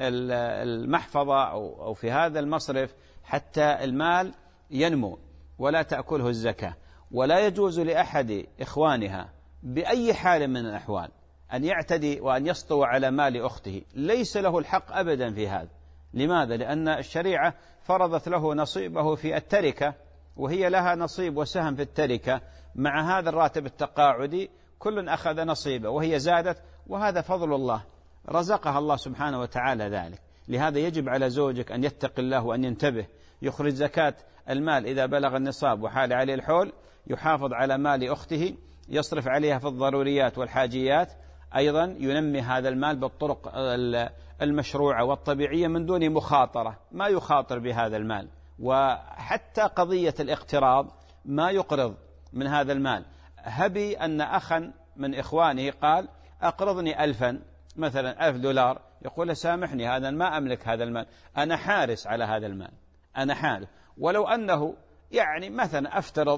المحفظة أو في هذا المصرف حتى المال ينمو ولا تأكله الزكاة. ولا يجوز لأحد إخوانها بأي حال من الأحوال أن يعتدي وأن يسطو على مال أخته، ليس له الحق أبدا في هذا. لماذا؟ لأن الشريعة فرضت له نصيبه في التركة، وهي لها نصيب وسهم في التركة مع هذا الراتب التقاعدي، كل أخذ نصيبه وهي زادت، وهذا فضل الله رزقها الله سبحانه وتعالى ذلك. لهذا يجب على زوجك أن يتقي الله وأن ينتبه، يخرج زكاة المال إذا بلغ النصاب وحال عليه الحول، يحافظ على مال أخته، يصرف عليها في الضروريات والحاجيات، أيضا ينمي هذا المال بالطرق المشروعة والطبيعية من دون مخاطرة، ما يخاطر بهذا المال. وحتى قضية الاقتراض ما يقرض من هذا المال. هبي أن أخا من إخوانه قال أقرضني 1000 مثلا $1000، يقول سامحني هذا ما أملك هذا المال، أنا حارس على هذا المال، أنا حارس. ولو أنه يعني مثلا أفترض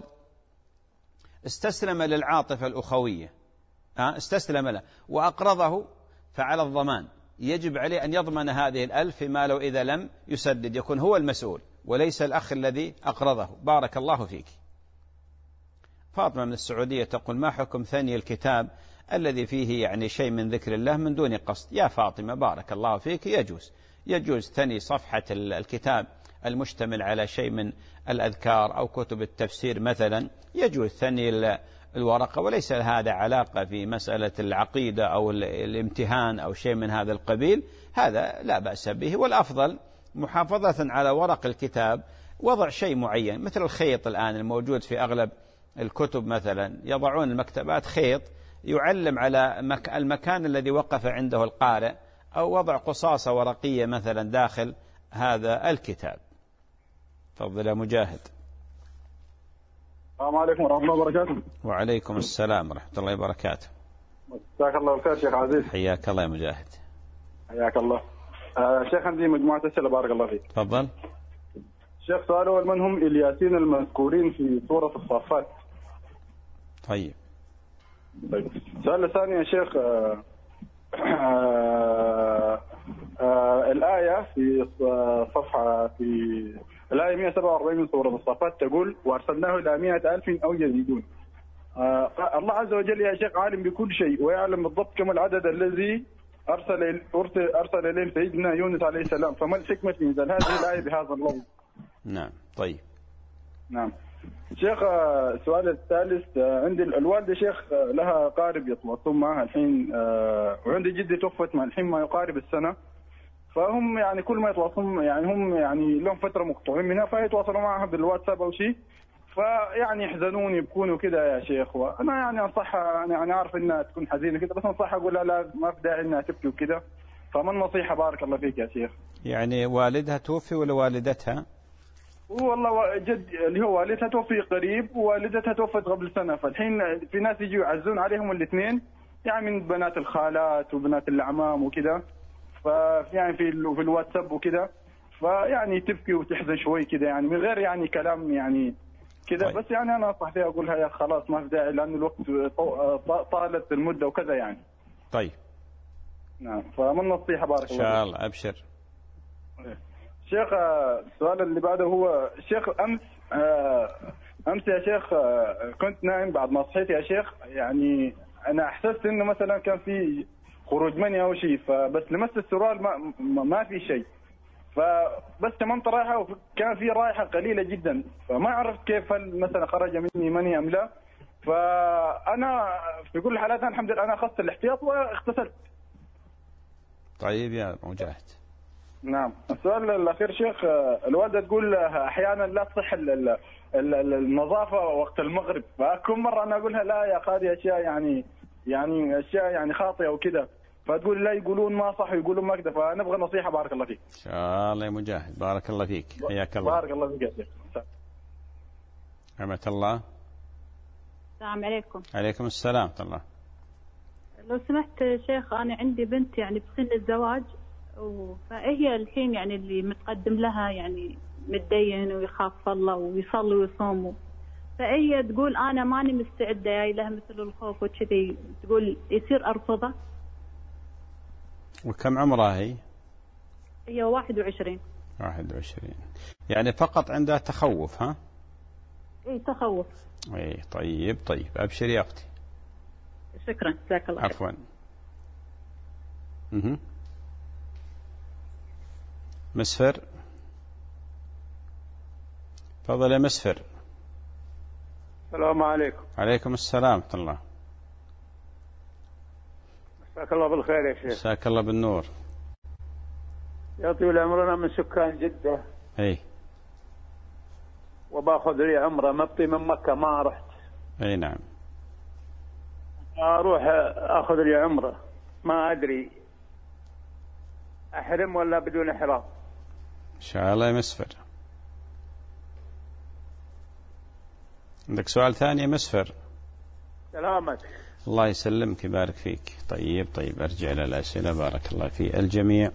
استسلم للعاطفة الأخوية، استسلم له وأقرضه، فعلى الضمان يجب عليه أن يضمن هذه 1000 في ماله، إذا لم يسدد يكون هو المسؤول وليس الأخ الذي أقرضه. بارك الله فيك. فاطمة من السعودية تقول ما حكم ثني الكتاب الذي فيه يعني شيء من ذكر الله من دون قصد؟ يا فاطمة بارك الله فيك، يجوز ثني صفحة الكتاب المشتمل على شيء من الأذكار أو كتب التفسير مثلا يجوز ثني الورقة، وليس هذا علاقة في مسألة العقيدة أو الامتهان أو شيء من هذا القبيل، هذا لا بأس به. والأفضل محافظة على ورق الكتاب وضع شيء معين مثل الخيط الآن الموجود في أغلب الكتب، مثلا يضعون المكتبات خيط يعلم على المكان الذي وقف عنده القارئ، أو وضع قصاصة ورقية مثلا داخل هذا الكتاب. تفضل يا مجاهد. السلام عليكم ورحمة الله وبركاته. وعليكم السلام ورحمة الله وبركاته. مساك الله بالخير شيخ عزيز. حياك الله يا مجاهد. حياك الله. شيخ عندي مجموعة أسئلة بارك الله فيك. تفضل. شيخ سؤال أول، من هم الياسين المذكورين في سورة الصافات؟ طيب. السؤال الثاني يا شيخ، الآية في صفحة في الآية 147 من سورة الصافات تقول وأرسلناه إلى 100,000 أو يزيدون. الله عز وجل يا شيخ عالم بكل شيء ويعلم بالضبط كم العدد الذي أرسل إليه سيدنا يونس عليه السلام، فما الحكمة في إنزال هذه الآية بهذا اللفظ؟ نعم. طيب. نعم شيخ. السؤال الثالث، عندي الوالدة شيخ لها قارب يتواصلون معها الحين، وعندي جدي توفت مع الحين ما يقارب السنة، فهم يعني كل ما يتواصلون يعني هم يعني لهم فترة مقطوعين منها، فيتواصلوا معها بالواتساب أو شيء، فيعني يحزنون يبكون وكذا يا شيخ. وأنا يعني أنصحها، يعني عارف إنها تكون حزينة كذا، بس أنصحها أقول لها لا ما في داعي إنها تبكي وكذا، فما النصيحة بارك الله فيك يا شيخ؟ يعني والدها توفي ولا والدتها؟ والله جد اللي هو والدتها توفي قريب ووالدتها توفت قبل سنة، فالحين في ناس يجوا يعزون عليهم الاثنين، يعني من بنات الخالات وبنات الأعمام وكذا، فيعني في الواتساب وكذا، فيعني تبكي وتحزن شوي كذا، يعني من غير يعني كلام يعني كذا. بس يعني أنا أنصح فيها أقول لها يا خلاص ما في داعي لأن الوقت طالت المدة وكذا يعني. طيب. نعم. فما النصيحة بارك الله فيك؟ إن شاء الله. أبشر. شيخ السؤال اللي بعده هو شيخ أمس يا شيخ كنت نايم بعد ما صحيت يا شيخ، يعني أنا أحسست إنه مثلا كان في خروج مني أو شيء، فبس لمست السرال ما في شيء، فبس تممت رايحة وكان في رائحة قليلة جدا، فما عرفت كيف هل مثلا خرج مني مني أم لا، فأنا في كل الحالات الحمد لله أنا أخذت الاحتياط واغتسلت. طيب يا مجاهد. نعم. السؤال الأخير شيخ، الوالدة تقول أحيانا لا تصح النظافة وقت المغرب، فكل مرة أنا أقولها لا يا قاضي أشياء يعني أشياء يعني خاطئة وكذا، فتقول لا يقولون ما صح ويقولون ما كذا، فنبغى نصيحة بارك الله فيك. إن شاء الله يا مجاهد. بارك الله فيك. حياك الله. بارك الله فيك يا شيخ. رحمة الله. السلام عليكم. عليكم السلام ورحمة الله. لو سمحت شيخ، أنا عندي بنت يعني بسن الزواج، فهي الحين يعني اللي متقدم لها يعني متدين ويخاف الله ويصلي ويصوم، فهي تقول أنا ماني مستعدة، جاي لها مثل الخوف وكذي، تقول يصير أرفضه. وكم عمرها هي؟ هي 21. 21 يعني فقط عندها تخوف ها؟ إيه تخوف. إيه طيب. أبشر يا أختي. شكرا جزاك الله. عفوا. مسفر. تفضل يا مسفر. السلام عليكم. عليكم السلام ورحمة الله. مساك الله بالخير يا شيخ. مساك الله بالنور. يا طويل عمرنا من سكان جدة. اي. وباخذ لي عمره مبطي من مكة ما رحت. اي نعم. اروح اخذ لي عمره ما ادري احرم ولا بدون احرام. ان شاء الله يا مسفر. عندك سؤال ثاني يا مسفر؟ سلامك. الله يسلمك يبارك فيك. طيب ارجع إلى الأسئلة. بارك الله في الجميع.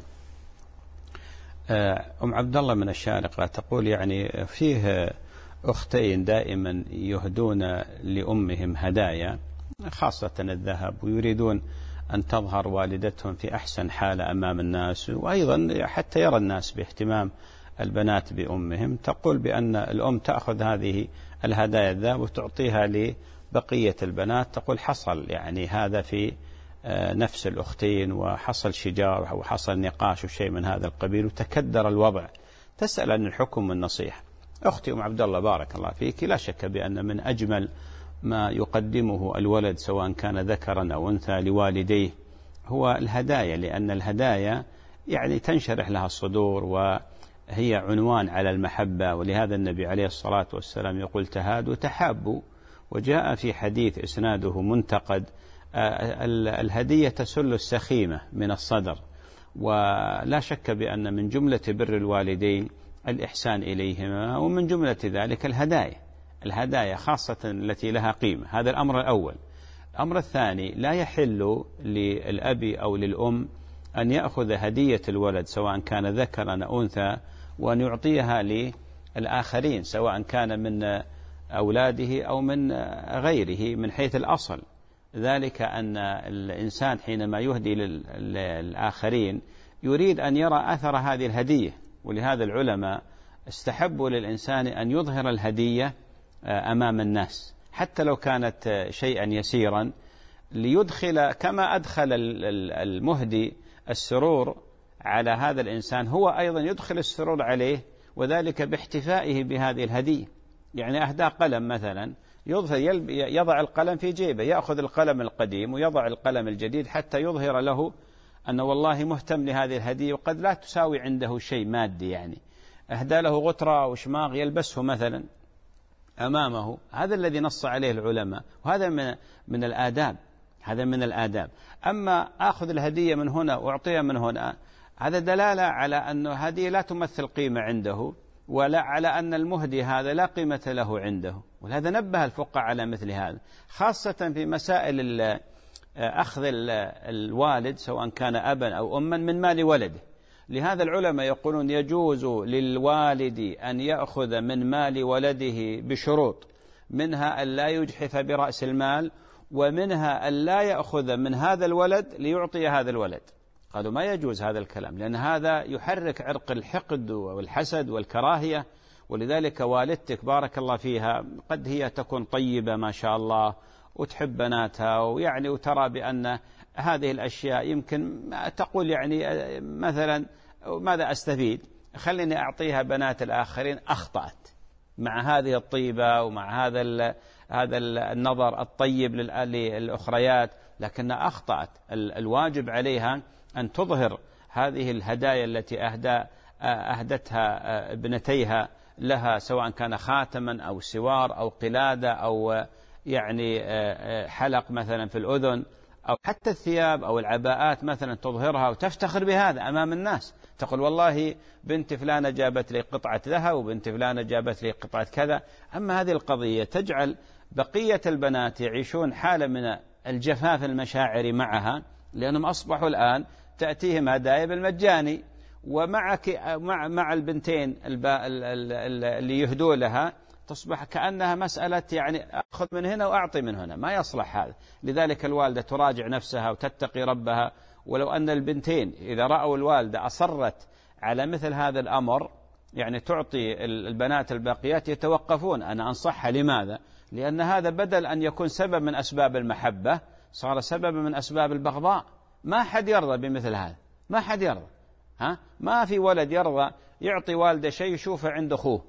أم عبد الله من الشارقة تقول يعني فيه أختين دائما يهدون لأمهم هدايا خاصة الذهب، ويريدون أن تظهر والدتهم في أحسن حالة أمام الناس، وأيضا حتى يرى الناس باهتمام البنات بأمهم. تقول بأن الأم تأخذ هذه الهدايا الذهب وتعطيها لبقية البنات. تقول حصل يعني هذا في نفس الأختين، وحصل شجار أو حصل نقاش وشيء من هذا القبيل، وتكدر الوضع تسأل عن الحكم والنصيحة. أختي أم عبد الله بارك الله فيك، لا شك بأن من أجمل ما يقدمه الولد سواء كان ذكرا أو أنثى لوالديه هو الهدايا، لأن الهدايا يعني تنشرح لها الصدور وهي عنوان على المحبة، ولهذا النبي عليه الصلاة والسلام يقول تهادوا تحابوا. وجاء في حديث إسناده منتقد الهدية تسل السخيمة من الصدر، ولا شك بأن من جملة بر الوالدين الإحسان إليهما، ومن جملة ذلك الهدايا خاصة التي لها قيمة. هذا الأمر الأول. الأمر الثاني، لا يحل للأب أو للأم أن يأخذ هدية الولد سواء كان ذكرا أو أنثى وأن يعطيها للآخرين سواء كان من أولاده أو من غيره من حيث الأصل. ذلك أن الإنسان حينما يهدي للآخرين يريد أن يرى أثر هذه الهدية، ولهذا العلماء استحبوا للإنسان أن يظهر الهدية أمام الناس حتى لو كانت شيئا يسيرا، ليدخل كما أدخل المهدي السرور على هذا الإنسان هو أيضا يدخل السرور عليه، وذلك باحتفائه بهذه الهدية. يعني أهدى قلم مثلا، يضع القلم في جيبه، يأخذ القلم القديم ويضع القلم الجديد حتى يظهر له أن والله مهتم لهذه الهدية، وقد لا تساوي عنده شيء مادي. يعني أهدى له غترة أو شماغ يلبسه مثلا أمامه، هذا الذي نص عليه العلماء، وهذا من الآداب. هذا من الآداب. أما أخذ الهدية من هنا وأعطيها من هنا، هذا دلالة على أن هذه لا تمثل قيمة عنده، ولا على أن المهدي هذا لا قيمة له عنده. ولهذا نبه الفقهاء على مثل هذا، خاصة في مسائل أخذ الوالد سواء كان أبا أو أما من مال ولده. لهذا العلماء يقولون يجوز للوالد أن يأخذ من مال ولده بشروط، منها أن لا يجحف برأس المال، ومنها أن لا يأخذ من هذا الولد ليعطي هذا الولد. قالوا ما يجوز هذا الكلام، لأن هذا يحرك عرق الحقد والحسد والكراهية. ولذلك والدتك بارك الله فيها قد هي تكون طيبة ما شاء الله وتحب بناتها، ويعني وترى بأن هذه الأشياء يمكن تقول يعني مثلا ماذا أستفيد، خليني أعطيها بنات الآخرين. أخطأت مع هذه الطيبة ومع هذا النظر الطيب للأخريات، لكنها أخطأت. الواجب عليها أن تظهر هذه الهدايا التي أهدتها ابنتيها لها، سواء كان خاتما أو سوار أو قلادة أو يعني حلق مثلا في الأذن، أو حتى الثياب أو العباءات مثلا تظهرها وتفتخر بهذا أمام الناس، تقول والله بنت فلانة جابت لي قطعة ذهب وبنت فلانة جابت لي قطعة كذا. أما هذه القضية تجعل بقية البنات يعيشون حالة من الجفاف المشاعري معها، لأنهم أصبحوا الآن تأتيهم هدايا بالمجاني، مع البنتين اللي يهدوا لها تصبح كأنها مسألة يعني أخذ من هنا وأعطي من هنا، ما يصلح هذا. لذلك الوالدة تراجع نفسها وتتقي ربها. ولو أن البنتين إذا رأوا الوالدة أصرت على مثل هذا الأمر، يعني تعطي البنات الباقيات، يتوقفون. أنا أنصحها. لماذا؟ لأن هذا بدل أن يكون سبب من أسباب المحبة صار سبب من أسباب البغضاء. ما حد يرضى بمثل هذا، ما حد يرضى. ما في ولد يرضى يعطي والده شيء يشوفه عند أخوه،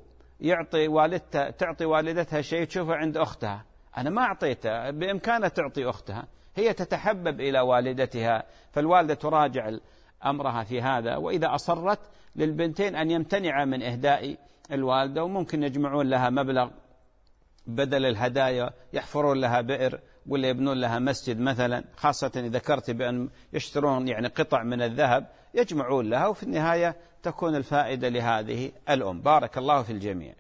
تعطي والدتها شيء تشوفه عند أختها. أنا ما أعطيتها، بإمكانها تعطي أختها، هي تتحبب إلى والدتها. فالوالدة تراجع أمرها في هذا. وإذا أصرت للبنتين أن يمتنع من إهداء الوالدة، وممكن يجمعون لها مبلغ بدل الهدايا، يحفرون لها بئر ولا يبنون لها مسجد مثلا، خاصة إذا ذكرت بأن يشترون يعني قطع من الذهب يجمعون لها، وفي النهاية تكون الفائدة لهذه الأم. بارك الله في الجميع.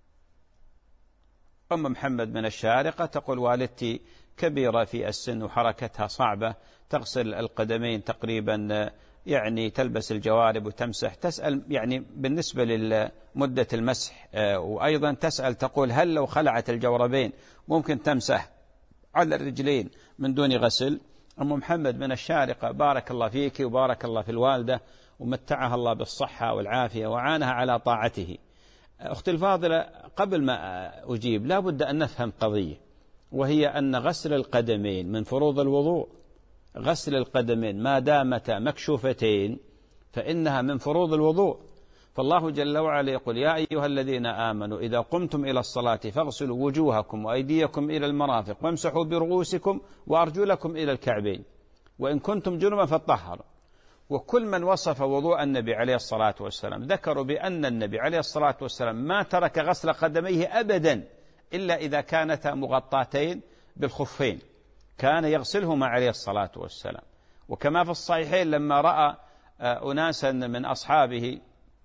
أم محمد من الشارقة تقول والدتي كبيرة في السن وحركتها صعبة، تغسل القدمين تقريبا، يعني تلبس الجوارب وتمسح. تسأل يعني بالنسبة لمدة المسح، وأيضا تسأل تقول هل لو خلعت الجوربين ممكن تمسح على الرجلين من دون غسل؟ أم محمد من الشارقة بارك الله فيك وبارك الله في الوالدة، ومتعها الله بالصحة والعافية وعانها على طاعته. أختي الفاضلة، قبل ما أجيب لا بد أن نفهم قضية، وهي أن غسل القدمين من فروض الوضوء. غسل القدمين ما دامتا مكشوفتين فإنها من فروض الوضوء. فالله جل وعلا يقول: يا أيها الذين آمنوا إذا قمتم إلى الصلاة فاغسلوا وجوهكم وأيديكم إلى المرافق وامسحوا برؤوسكم وأرجلكم إلى الكعبين وإن كنتم جنبا فاطهروا. وكل من وصف وضوء النبي عليه الصلاة والسلام ذكروا بأن النبي عليه الصلاة والسلام ما ترك غسل قدميه أبدا إلا إذا كانتا مغطاتين بالخفين، كان يغسلهما عليه الصلاة والسلام. وكما في الصحيحين لما رأى أناسا من أصحابه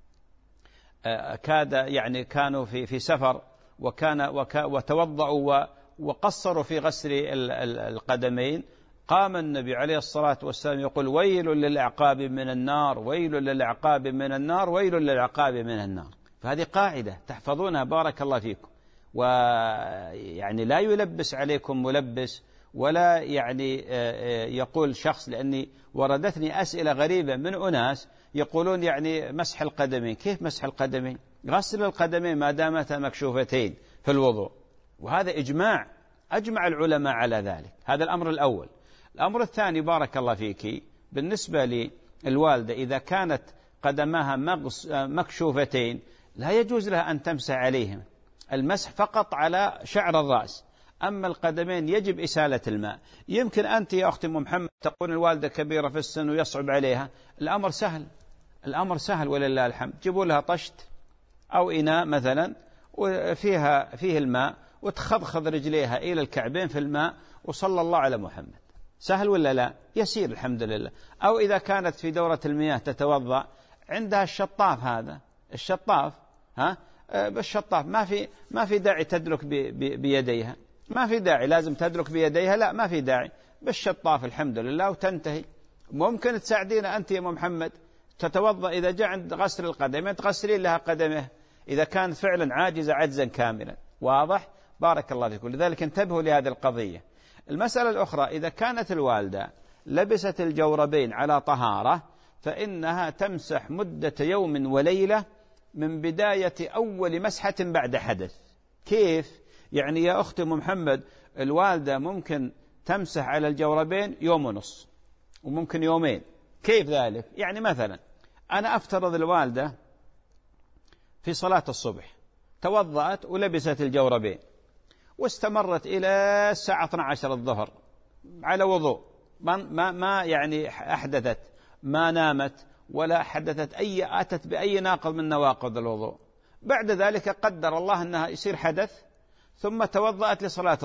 كانوا في سفر وتوضأوا وقصروا في غسل القدمين، قام النبي عليه الصلاة والسلام يقول: ويل للأعقاب من النار، ويل للأعقاب من النار، ويل للأعقاب من النار. فهذه قاعدة تحفظونها بارك الله فيكم. ويعني لا يلبس عليكم ملبس، ولا يقول شخص، لأني وردتني أسئلة غريبة من أناس يقولون مسح القدمين. كيف مسح القدمين؟ غسل القدمين ما دامتا مكشوفتين في الوضوء، وهذا أجمع العلماء على ذلك. هذا الأمر الأول. الأمر الثاني بارك الله فيك، بالنسبة للوالدة إذا كانت قدماها مكشوفتين لا يجوز لها أن تمسح عليهم، المسح فقط على شعر الرأس، أما القدمين يجب إسالة الماء. يمكن أنت يا أختي محمد تقول الوالدة كبيرة في السن ويصعب عليها، الأمر سهل ولله الحمد. جيبوا لها طشت أو إناء مثلا فيه الماء وتخضخض رجليها إلى الكعبين في الماء وصلى الله على محمد. سهل ولا لا؟ يسير الحمد لله. أو إذا كانت في دورة المياه تتوضأ عندها الشطاف، هذا الشطاف بالشطاف ما في داعي تدلك بيديها، ما في داعي لازم تدلك بيديها، لا ما في داعي، بالشطاف الحمد لله وتنتهي. ممكن تساعدينا أنت يا محمد تتوضأ إذا جاء عند غسل القدمين تغسلين لها قدمه إذا كانت فعلا عاجزة عجزا كاملا. واضح؟ بارك الله فيكم. لذلك انتبهوا لهذه القضية. المسألة الأخرى، إذا كانت الوالدة لبست الجوربين على طهارة فإنها تمسح مدة يوم وليلة من بداية أول مسحة بعد حدث. كيف؟ يا أخت محمد الوالدة ممكن تمسح على الجوربين يوم ونص وممكن يومين. كيف ذلك؟ مثلا أنا أفترض الوالدة في صلاة الصبح توضأت ولبست الجوربين واستمرت إلى الساعة 12 الظهر على وضوء، ما أحدثت، ما نامت ولا حدثت أتت بأي ناقض من نواقض الوضوء. بعد ذلك قدر الله أنها يصير حدث ثم توضأت لصلاة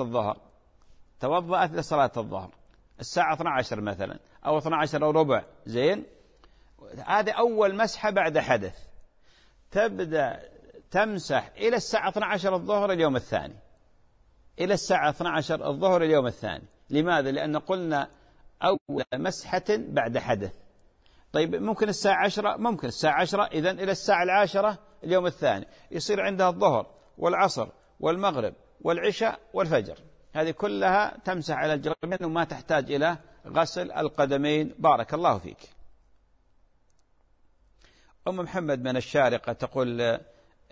الظهر الساعة 12 مثلا أو 12 أو ربع، زين، هذا أول مسحة بعد حدث. تبدأ تمسح إلى الساعة 12 الظهر اليوم الثاني، إلى الساعة 12 الظهر اليوم الثاني. لماذا؟ لأن قلنا أول مسحة بعد حدث. طيب ممكن الساعة 10، ممكن الساعة 10، إذن إلى الساعة 10 اليوم الثاني يصير عندها الظهر والعصر والمغرب والعشاء والفجر، هذه كلها تمسح على الجرمين وما تحتاج إلى غسل القدمين. بارك الله فيك. أم محمد من الشارقة تقول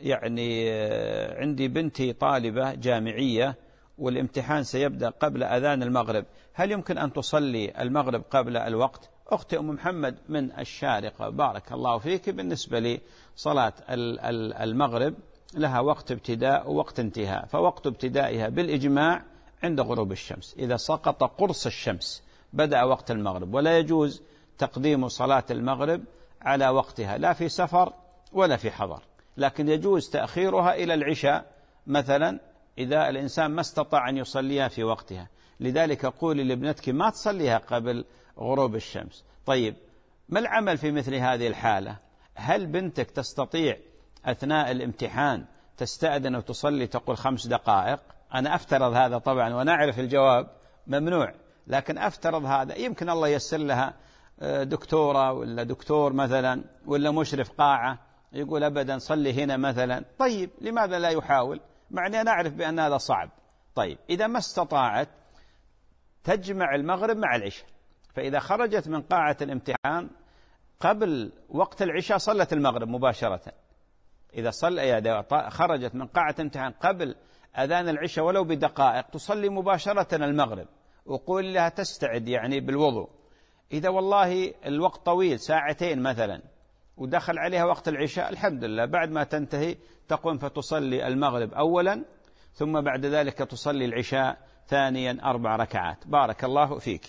عندي بنتي طالبة جامعية والامتحان سيبدأ قبل أذان المغرب، هل يمكن أن تصلي المغرب قبل الوقت؟ أختي أم محمد من الشارقة بارك الله فيك، بالنسبة لصلاة المغرب لها وقت ابتداء ووقت انتهاء، فوقت ابتدائها بالإجماع عند غروب الشمس، إذا سقط قرص الشمس بدأ وقت المغرب، ولا يجوز تقديم صلاة المغرب على وقتها لا في سفر ولا في حضر، لكن يجوز تأخيرها إلى العشاء مثلا إذا الإنسان ما استطاع أن يصليها في وقتها. لذلك قولي لابنتك ما تصليها قبل غروب الشمس. طيب ما العمل في مثل هذه الحالة؟ هل بنتك تستطيع أثناء الامتحان تستأذن وتصلي تقول 5 دقائق؟ أنا أفترض هذا طبعا ونعرف الجواب ممنوع، لكن أفترض هذا، يمكن الله يسر لها دكتورة ولا دكتور مثلا ولا مشرف قاعة يقول أبدا صلي هنا مثلا. طيب لماذا لا يحاول؟ معني نعرف بأن هذا صعب. طيب إذا ما استطاعت تجمع المغرب مع العشاء، فإذا خرجت من قاعة الامتحان قبل وقت العشاء صلت المغرب مباشرة. إذا خرجت من قاعة الامتحان قبل أذان العشاء ولو بدقائق تصلي مباشرة المغرب، وقول لها تستعد بالوضوء. إذا والله الوقت طويل 2 ساعة مثلا ودخل عليها وقت العشاء، الحمد لله، بعد ما تنتهي تقوم فتصلي المغرب أولا، ثم بعد ذلك تصلي العشاء ثانيا 4 ركعات. بارك الله فيك.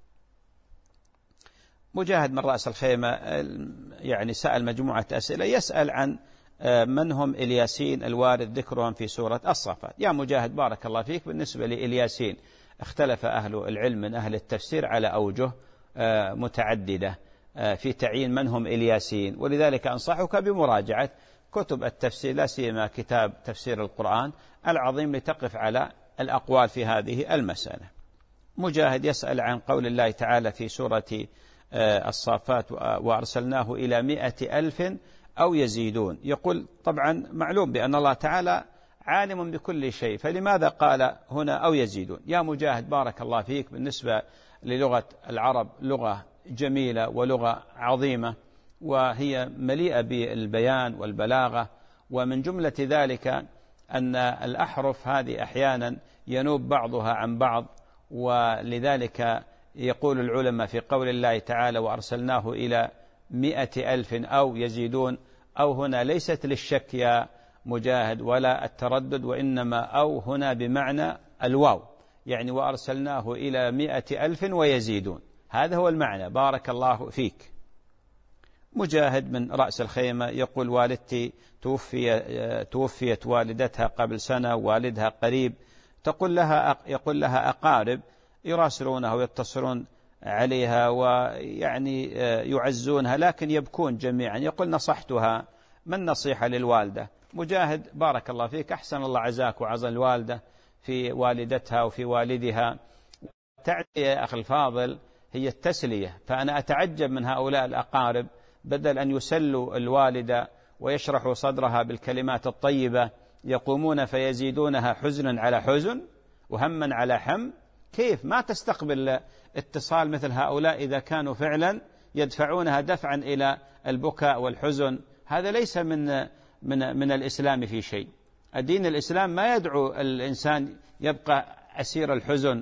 مجاهد من رأس الخيمة يعني سأل مجموعة أسئلة، يسأل عن من هم إلياسين الوارد ذكرهم في سورة الصافات. يا مجاهد بارك الله فيك، بالنسبة لإلياسين اختلف أهل العلم من أهل التفسير على أوجه متعددة في تعيين من هم إلياسين، ولذلك أنصحك بمراجعة كتب التفسير، لا سيما كتاب تفسير القرآن العظيم، لتقف على الأقوال في هذه المسألة. مجاهد يسأل عن قول الله تعالى في سورة الصافات وأرسلناه إلى 100,000 أو يزيدون. يقول طبعا معلوم بأن الله تعالى عالم بكل شيء، فلماذا قال هنا أو يزيدون؟ يا مجاهد بارك الله فيك، بالنسبة للغة العرب لغة جميلة ولغة عظيمة، وهي مليئة بالبيان والبلاغة، ومن جملة ذلك أن الأحرف هذه أحيانا ينوب بعضها عن بعض، ولذلك يقول العلماء في قول الله تعالى وأرسلناه إلى 100,000 أو يزيدون، أو هنا ليست للشك يا مجاهد ولا التردد، وإنما أو هنا بمعنى الواو، يعني وأرسلناه إلى 100,000 ويزيدون، هذا هو المعنى. بارك الله فيك. مجاهد من رأس الخيمة يقول والدتي توفيت والدتها قبل سنة، والدها قريب، يقول لها أقارب يراسلونها ويتصلون عليها ويعني يعزونها، لكن يبكون جميعا. يقول نصحتها، ما النصيحة للوالدة؟ مجاهد بارك الله فيك، أحسن الله عزاك وعزى الوالدة في والدتها وفي والدها. تعزية يا أخي الفاضل هي التسلية، فأنا أتعجب من هؤلاء الأقارب، بدل أن يسلوا الوالدة ويشرحوا صدرها بالكلمات الطيبة، يقومون فيزيدونها حزنا على حزن وهما على هم. كيف ما تستقبل اتصال مثل هؤلاء إذا كانوا فعلا يدفعونها دفعا إلى البكاء والحزن؟ هذا ليس من الإسلام في شيء. الدين الإسلام ما يدعو الإنسان يبقى أسير الحزن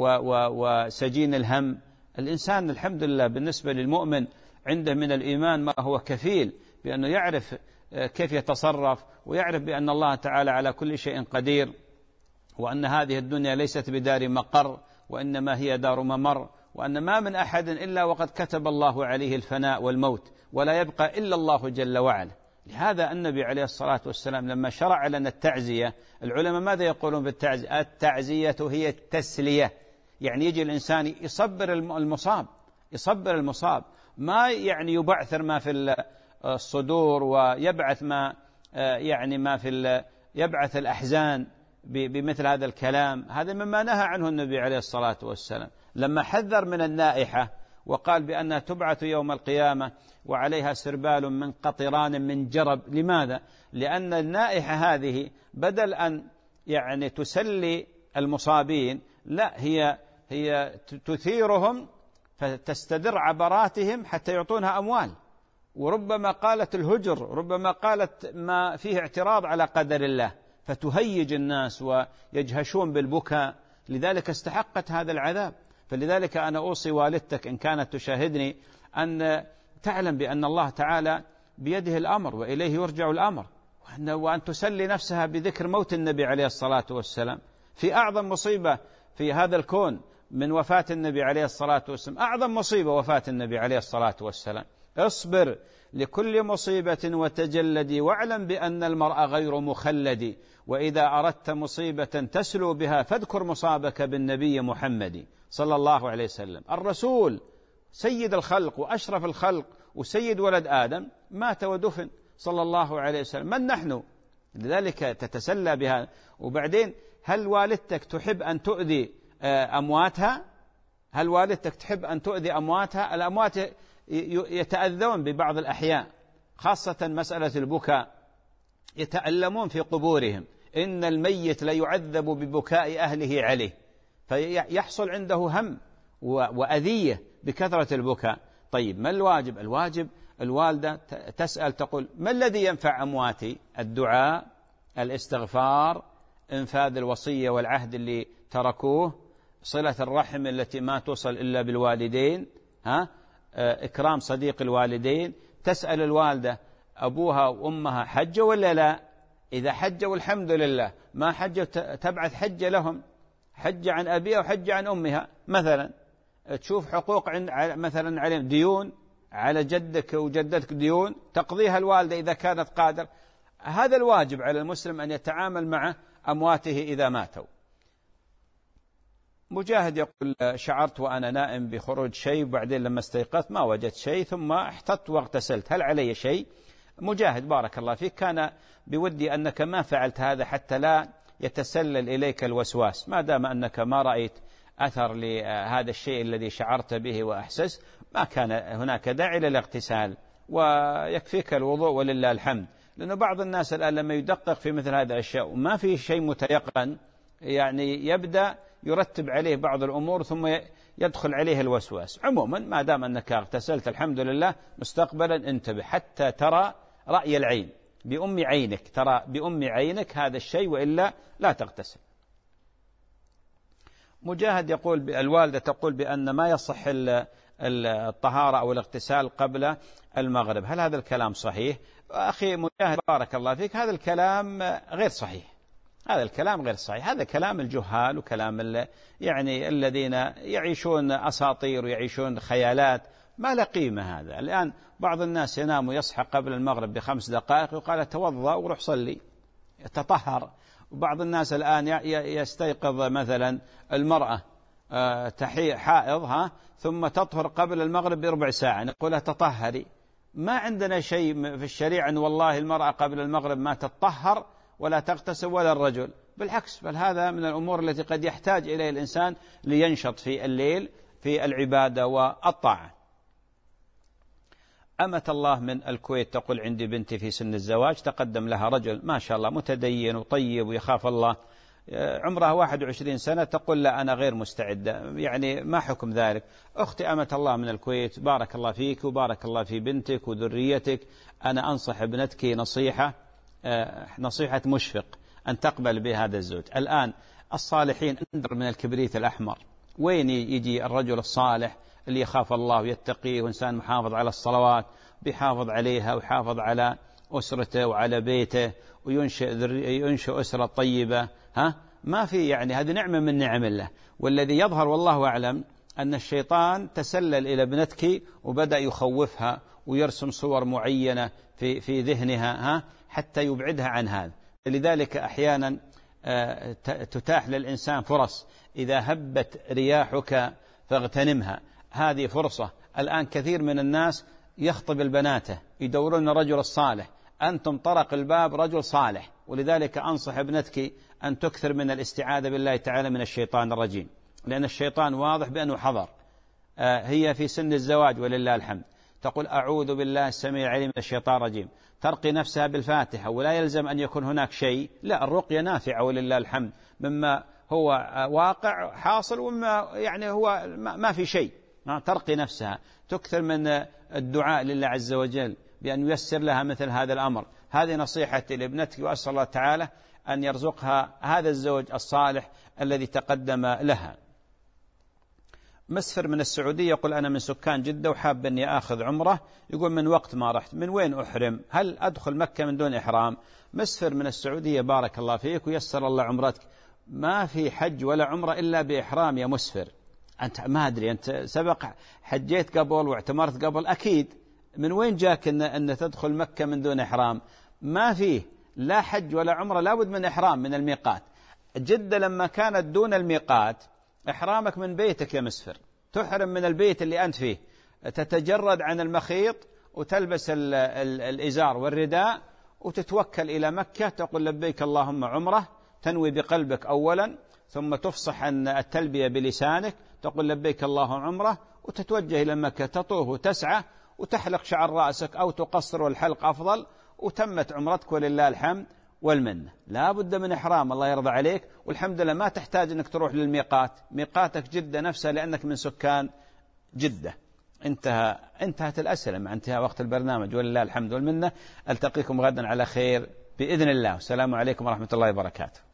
وسجين الهم. الإنسان الحمد لله بالنسبة للمؤمن عنده من الإيمان ما هو كفيل بأنه يعرف كيف يتصرف، ويعرف بأن الله تعالى على كل شيء قدير، وأن هذه الدنيا ليست بدار مقر وإنما هي دار ممر، وأن ما من أحد إلا وقد كتب الله عليه الفناء والموت، ولا يبقى إلا الله جل وعلا. لهذا النبي عليه الصلاة والسلام لما شرع لنا التعزية، العلماء ماذا يقولون في التعزية؟ التعزية هي التسلية، يعني يجي الإنسان يصبر المصاب، ما يعني يبعثر ما في الصدور ويبعث ما يعني ما في يبعث الأحزان بمثل هذا الكلام. هذا مما نهى عنه النبي عليه الصلاة والسلام لما حذر من النائحة وقال بأنها تبعث يوم القيامة وعليها سربال من قطران من جرب. لماذا؟ لأن النائحة هذه بدل أن يعني تسلي المصابين، لا، هي تثيرهم فتستدر عبراتهم حتى يعطونها أموال، وربما قالت الهجر، ربما قالت ما فيه اعتراض على قدر الله، فتهيج الناس ويجهشون بالبكاء. لذلك استحقت هذا العذاب. فلذلك أنا أوصي والدتك إن كانت تشاهدني أن تعلم بأن الله تعالى بيده الأمر وإليه يرجع الأمر، وأن تسلي نفسها بذكر موت النبي عليه الصلاة والسلام في أعظم مصيبة في هذا الكون من وفاة النبي عليه الصلاة والسلام. أعظم مصيبة وفاة النبي عليه الصلاة والسلام. اصبر لكل مصيبة وتجلدي، واعلم بأن المرء غير مخلد، وإذا أردت مصيبة تسلو بها فاذكر مصابك بالنبي محمد صلى الله عليه وسلم. الرسول سيد الخلق وأشرف الخلق وسيد ولد آدم مات ودفن صلى الله عليه وسلم، من نحن؟ لذلك تتسلى بها. وبعدين هل والدتك تحب أن تؤذي أمواتها؟ هل والدتك تحب أن تؤذي أمواتها؟ الأموات يتأذون ببعض الأحياء، خاصة مسألة البكاء، يتألمون في قبورهم. إن الميت ليعذب ببكاء أهله عليه، فيحصل عنده هم وأذية بكثرة البكاء. طيب ما الواجب؟ الواجب الوالدة تسأل تقول ما الذي ينفع أمواتي؟ الدعاء، الاستغفار، إنفاذ الوصية والعهد اللي تركوه، صلة الرحم التي ما توصل إلا بالوالدين، إكرام صديق الوالدين، تسأل الوالدة أبوها وأمها حجوا ولا لا؟ إذا حجوا الحمد لله، ما حجوا تبعث حجة لهم، حجة عن أبيها وحجة عن أمها. مثلا تشوف حقوق مثلا عليهم ديون، على جدك وجدتك ديون تقضيها الوالدة إذا كانت قادر. هذا الواجب على المسلم أن يتعامل مع أمواته إذا ماتوا. مجاهد يقول شعرت وأنا نائم بخروج شيء، وبعدين لما استيقظت ما وجدت شيء ثم احتطت واغتسلت، هل علي شيء؟ مجاهد بارك الله فيك، كان بودي أنك ما فعلت هذا حتى لا يتسلل إليك الوسواس، ما دام أنك ما رأيت أثر لهذا الشيء الذي شعرت به وأحسست، ما كان هناك داعي للاغتسال ويكفيك الوضوء ولله الحمد. لأنه بعض الناس الآن لما يدقق في مثل هذه الأشياء وما في شيء متيقن، يعني يبدأ يرتب عليه بعض الأمور ثم يدخل عليه الوسواس. عموما ما دام أنك اغتسلت الحمد لله، مستقبلا انتبه حتى ترى رأي العين بأم عينك، ترى بأم عينك هذا الشيء، وإلا لا تغتسل. مجاهد يقول الوالدة تقول بأن ما يصح الطهارة أو الاغتسال قبل المغرب، هل هذا الكلام صحيح؟ أخي مجاهد بارك الله فيك، هذا الكلام غير صحيح، هذا الكلام غير صحيح، هذا كلام الجهال وكلام يعني الذين يعيشون أساطير ويعيشون خيالات، ما له قيمة هذا. الآن بعض الناس ينام ويصحى قبل المغرب ب5 دقائق وقال توضأ وروح صلي تطهر. وبعض الناس الآن يستيقظ مثلا المرأة حائض ثم تطهر قبل المغرب بربع ساعة، نقول تطهري. ما عندنا شيء في الشريعة أن والله المرأة قبل المغرب ما تطهر ولا تغتسل ولا الرجل، بالعكس، بل هذا من الأمور التي قد يحتاج إليه الإنسان لينشط في الليل في العبادة والطاعة. أمة الله من الكويت تقول عندي بنتي في سن الزواج، تقدم لها رجل ما شاء الله متدين وطيب ويخاف الله، عمرها 21 سنة، تقول لا أنا غير مستعدة، يعني ما حكم ذلك؟ أختي أمة الله من الكويت بارك الله فيك وبارك الله في بنتك وذريتك، أنا أنصح ابنتك نصيحة مشفق أن تقبل بهذا الزوج. الآن الصالحين أندر من الكبريت الأحمر، وين يجي الرجل الصالح اللي يخاف الله ويتقيه وإنسان محافظ على الصلوات، بيحافظ عليها ويحافظ على أسرته وعلى بيته وينشئ أسرة طيبة، ما في، يعني هذه نعمة من نعم الله. والذي يظهر والله أعلم أن الشيطان تسلل إلى ابنتك وبدأ يخوفها ويرسم صور معينة في ذهنها حتى يبعدها عن هذا. لذلك أحيانا تتاح للإنسان فرص، إذا هبت رياحك فاغتنمها، هذه فرصة. الآن كثير من الناس يخطب البنات يدورون الرجل الصالح، أنتم طرق الباب رجل صالح. ولذلك أنصح ابنتك أن تكثر من الاستعاذة بالله تعالى من الشيطان الرجيم، لأن الشيطان واضح بأنه حضر. هي في سن الزواج ولله الحمد، تقول أعوذ بالله السميع العليم من الشيطان الرجيم، ترقي نفسها بالفاتحة، ولا يلزم أن يكون هناك شيء، لا، الرقية نافعة ولله الحمد، مما هو واقع حاصل وما يعني هو ما في شيء. ترقي نفسها، تكثر من الدعاء لله عز وجل بأن ييسر لها مثل هذا الأمر. هذه نصيحتي لابنتك، وأسأل الله تعالى أن يرزقها هذا الزوج الصالح الذي تقدم لها. مسفر من السعودية يقول أنا من سكان جدة وحاب أني آخذ عمرة، يقول من وقت ما رحت، من وين أحرم؟ هل أدخل مكة من دون إحرام؟ مسفر من السعودية بارك الله فيك ويسر الله عمرتك، ما في حج ولا عمرة إلا بإحرام يا مسفر. أنت ما أدري، أنت سبق حجيت قبل واعتمرت قبل أكيد، من وين جاك أن تدخل مكة من دون إحرام؟ ما فيه لا حج ولا عمرة، لابد من إحرام من الميقات. جدة لما كانت دون الميقات إحرامك من بيتك يا مسفر، تحرم من البيت اللي أنت فيه، تتجرد عن المخيط وتلبس الإزار والرداء وتتوكل إلى مكة، تقول لبيك اللهم عمرة، تنوي بقلبك أولا، ثم تفصح عن التلبية بلسانك، تقول لبيك اللهم عمرة، وتتوجه إلى مكة، تطوف وتسعى وتحلق شعر رأسك أو تقصر، والحلق أفضل، وتمت عمرتك ولله الحمد والمنة. لا بد من إحرام، الله يرضى عليك، والحمد لله ما تحتاج أنك تروح للميقات، ميقاتك جدة نفسها لأنك من سكان جدة. انتهت الأسئلة مع انتهاء وقت البرنامج ولله الحمد والمنة. ألتقيكم غدا على خير بإذن الله، والسلام عليكم ورحمة الله وبركاته.